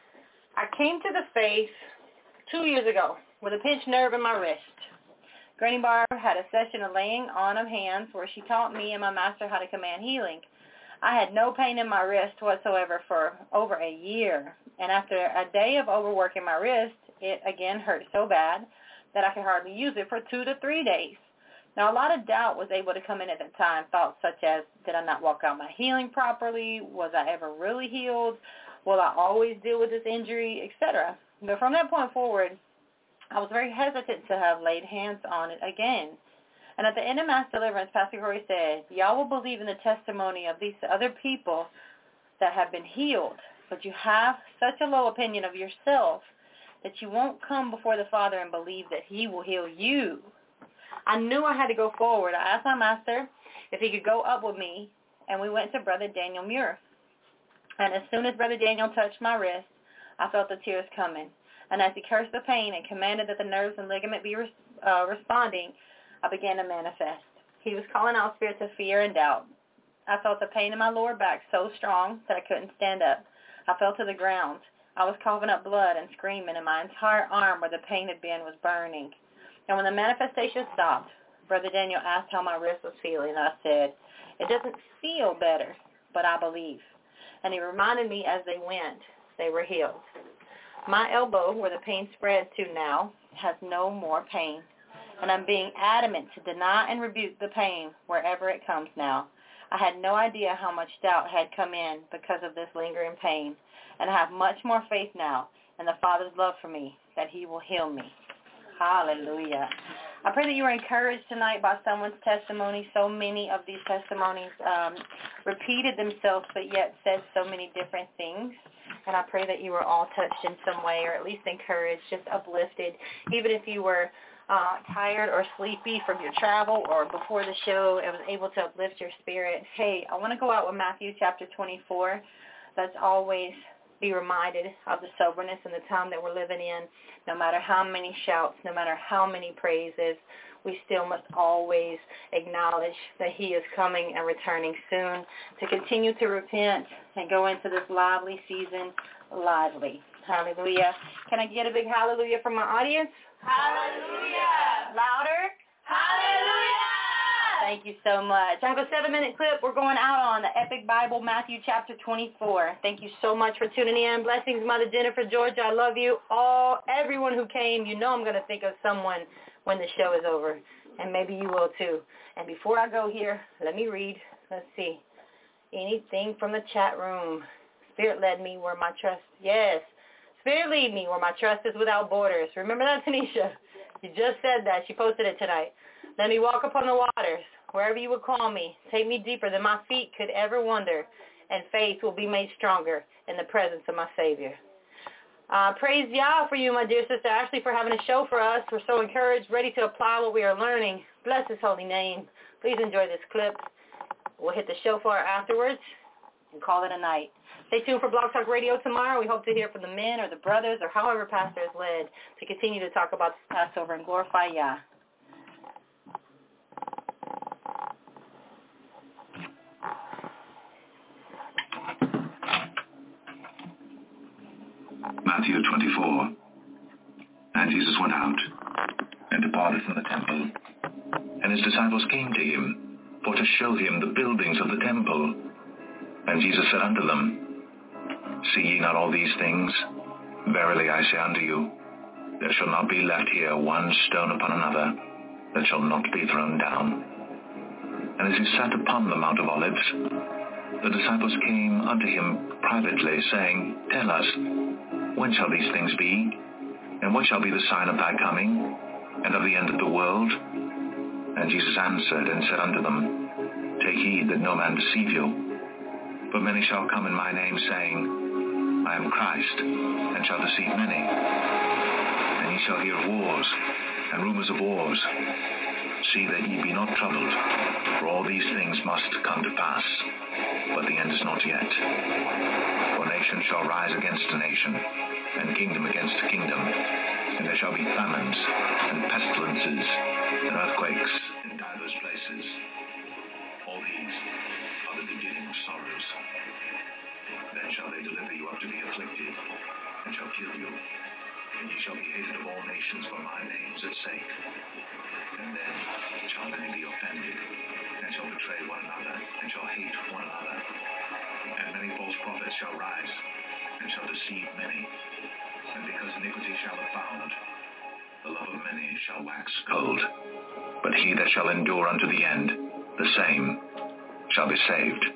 I came to the faith two years ago with a pinched nerve in my wrist. Granny Barb had a session of laying on of hands where she taught me and my master how to command healing. I had no pain in my wrist whatsoever for over a year. And after a day of overworking my wrist, it again hurt so bad that I could hardly use it for two to three days. Now, a lot of doubt was able to come in at that time, thoughts such as, did I not walk out my healing properly? Was I ever really healed? Will I always deal with this injury, et cetera? But from that point forward, I was very hesitant to have laid hands on it again. And at the end of Mass Deliverance, Pastor Corey said, y'all will believe in the testimony of these other people that have been healed, but you have such a low opinion of yourself that you won't come before the Father and believe that he will heal you. I knew I had to go forward. I asked my master if he could go up with me, and we went to Brother Daniel Muir. And as soon as Brother Daniel touched my wrist, I felt the tears coming. And as he cursed the pain and commanded that the nerves and ligament be uh, responding, I began to manifest. He was calling out spirits of fear and doubt. I felt the pain in my lower back so strong that I couldn't stand up. I fell to the ground. I was coughing up blood and screaming, and my entire arm where the pain had been was burning. And when the manifestation stopped, Brother Daniel asked how my wrist was feeling, and I said, it doesn't feel better, but I believe. And he reminded me as they went, they were healed. My elbow, where the pain spread to now, has no more pain. And I'm being adamant to deny and rebuke the pain wherever it comes now. I had no idea how much doubt had come in because of this lingering pain. And I have much more faith now in the Father's love for me, that he will heal me. Hallelujah. I pray that you are encouraged tonight by someone's testimony. So many of these testimonies um, repeated themselves, but yet said so many different things. And I pray that you were all touched in some way, or at least encouraged, just uplifted. Even if you were uh, tired or sleepy from your travel or before the show, it was able to uplift your spirit. Hey, I want to go out with Matthew chapter twenty-four. Let's always be reminded of the soberness and the time that we're living in. No matter how many shouts, no matter how many praises, we still must always acknowledge that he is coming and returning soon, to continue to repent and go into this lively season lively. Hallelujah. Can I get a big hallelujah from my audience? Hallelujah. Louder. Hallelujah. Thank you so much. I have a seven-minute clip. We're going out on the Epic Bible, Matthew chapter twenty-four. Thank you so much for tuning in. Blessings, Mother Jennifer, Georgia. I love you all. Everyone who came, you know I'm going to think of someone when the show is over, and maybe you will too. And before I go here, let me read. Let's see. Anything from the chat room. Spirit led me where my trust, yes. Spirit lead me where my trust is without borders. Remember that, Tanisha? You just said that. She posted it tonight. Let me walk upon the waters, wherever you would call me. Take me deeper than my feet could ever wander, and faith will be made stronger in the presence of my Savior. Uh, praise Yah for you, my dear sister Ashley, for having a show for us. We're so encouraged, ready to apply what we are learning. Bless his holy name. Please enjoy this clip. We'll hit the shofar afterwards and call it a night. Stay tuned for Blog Talk Radio tomorrow. We hope to hear from the men or the brothers or however Pastor is led to continue to talk about this Passover and glorify Yah. Matthew twenty-four. And Jesus went out and departed from the temple, and his disciples came to him for to show him the buildings of the temple. And Jesus said unto them, See ye not all these things? Verily I say unto you, there shall not be left here one stone upon another that shall not be thrown down. And as he sat upon the Mount of Olives, the disciples came unto him privately, saying, Tell us, when shall these things be? And what shall be the sign of thy coming, and of the end of the world? And Jesus answered and said unto them, Take heed that no man deceive you. For many shall come in my name, saying, I am Christ, and shall deceive many. And ye shall hear of wars, and rumors of wars. See that ye be not troubled, for all these things must come to pass, but the end is not yet. For nation shall rise against nation, and kingdom against kingdom, and there shall be famines, and pestilences, and earthquakes in divers places. All these are the beginning of sorrows. Then shall they deliver you up to be afflicted, and shall kill you, and ye shall be hated of all nations for my name's sake. And then shall many be offended, and shall betray one another, and shall hate one another. And many false prophets shall rise, and shall deceive many. And because iniquity shall abound, the love of many shall wax cold. But he that shall endure unto the end, the same shall be saved.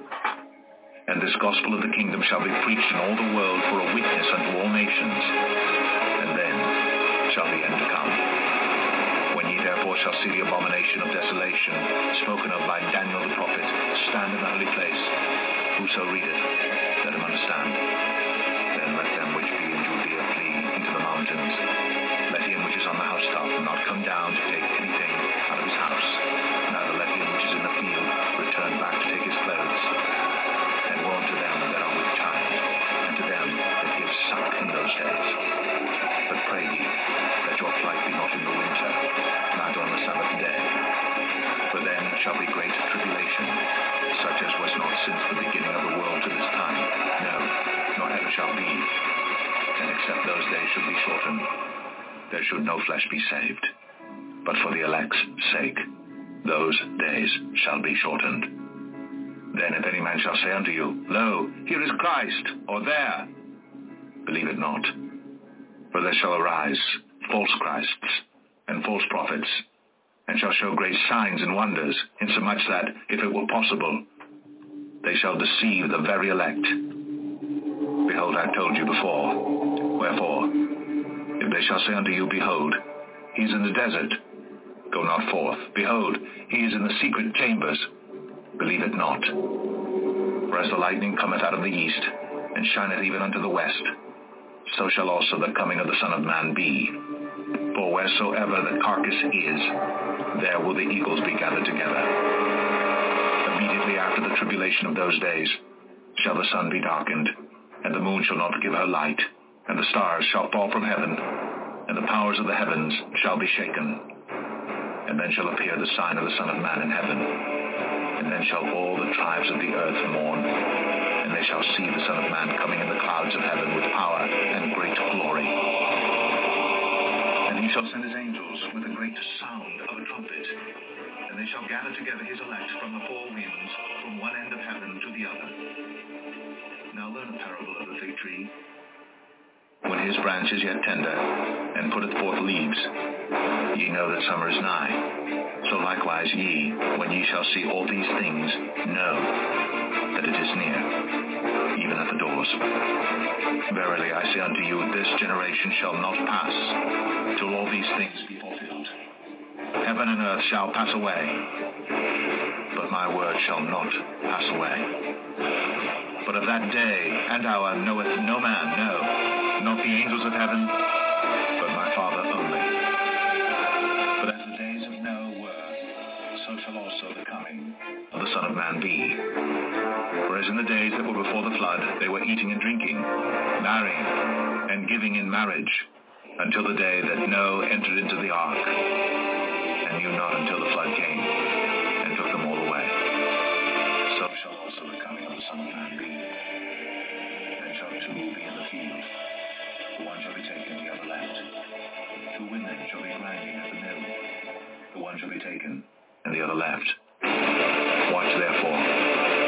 And this gospel of the kingdom shall be preached in all the world for a witness unto all nations, and then shall the end come. When ye therefore shall see the abomination of desolation, spoken of by Daniel the prophet, stand in the holy place, whoso readeth, let him understand. Then let them which be in Judea flee into the mountains. Let him which is on the housetop not come down to take anything out of his house, neither let him which is in the field return back to take his clothes. And woe unto them that are with child, and to them that give suck in those days. But pray ye, that your flight be not in the winter, neither on the Sabbath day. For then shall be great tribulation, such as was not since the beginning of the world to this time, no, nor ever shall be. And except those days should be shortened, there should no flesh be saved. But for the elect's sake, those days shall be shortened. Then if any man shall say unto you, Lo, here is Christ, or there, believe it not. For there shall arise false Christs and false prophets, and shall show great signs and wonders, insomuch that, if it were possible, they shall deceive the very elect. Behold, I have told you before. Wherefore, if they shall say unto you, Behold, he is in the desert, go not forth. Behold, he is in the secret chambers, believe it not. For as the lightning cometh out of the east, and shineth even unto the west, so shall also the coming of the Son of Man be. For wheresoever the carcass is, there will the eagles be gathered together. Immediately after the tribulation of those days shall the sun be darkened, and the moon shall not give her light, and the stars shall fall from heaven, and the powers of the heavens shall be shaken. And then shall appear the sign of the Son of Man in heaven. And then shall all the tribes of the earth mourn, and they shall see the Son of Man coming in the clouds of heaven with power and great glory. And he shall send his angels with a great sound of a trumpet, and they shall gather together his elect from the four winds, from one end of heaven to the other. Now learn a parable of the fig tree. When his branch is yet tender, and putteth forth leaves, ye know that summer is nigh. So likewise ye, when ye shall see all these things, know that it is near, even at the doors. Verily I say unto you, this generation shall not pass, till all these things be fulfilled. Heaven and earth shall pass away, but my word shall not pass away. But of that day and hour knoweth no man, no, not the angels of heaven, but my Father only. But as the days of Noah were, so shall also the coming of the Son of Man be. For as in the days that were before the flood, they were eating and drinking, marrying, and giving in marriage, until the day that Noah entered into the ark, and knew not until the flood came, and took them all away. So shall also the coming of the Son of Man be. Then shall two be in the field, the one shall be taken, the other left. Two women shall be grinding at the mill, the one shall be taken, and the other left. Watch therefore, for ye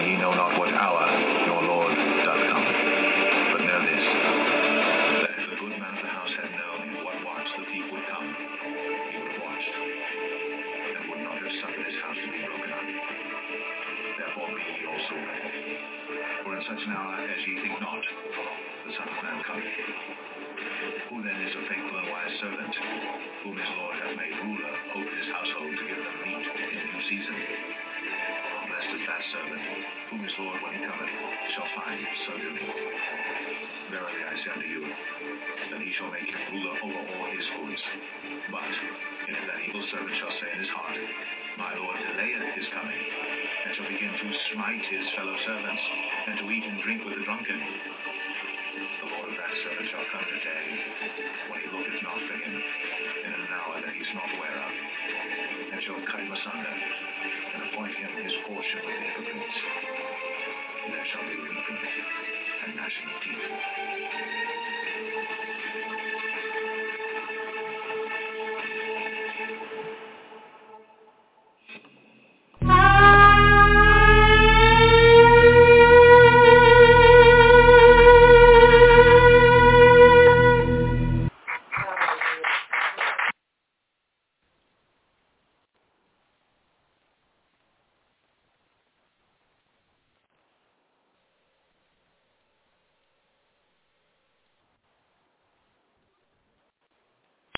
ye know not what hour your Lord doth come. But know this, that if the good man of the house had known what watch the thief would come, he would have watched, and would not have suffered his house to be broken up. Therefore be ye also ready. For in such an hour as ye think not, the Son of Man cometh. Who then is a faithful and wise servant, whom his Lord hath made ruler over his household to give them meat in due season? Blessed is that servant, whom his Lord, when he cometh, shall find so doing. Verily I say unto you, that he shall make him ruler over all his goods. But if that evil servant shall say in his heart, My Lord delayeth his coming, and shall begin to smite his fellow servants, and to eat and drink with the drunken, the Lord of that servant shall come in a day when he looketh not for him, and in an hour that he is not aware of, and shall cut him asunder, and appoint him his portion with the hypocrites. There shall be weeping and gnashing of teeth.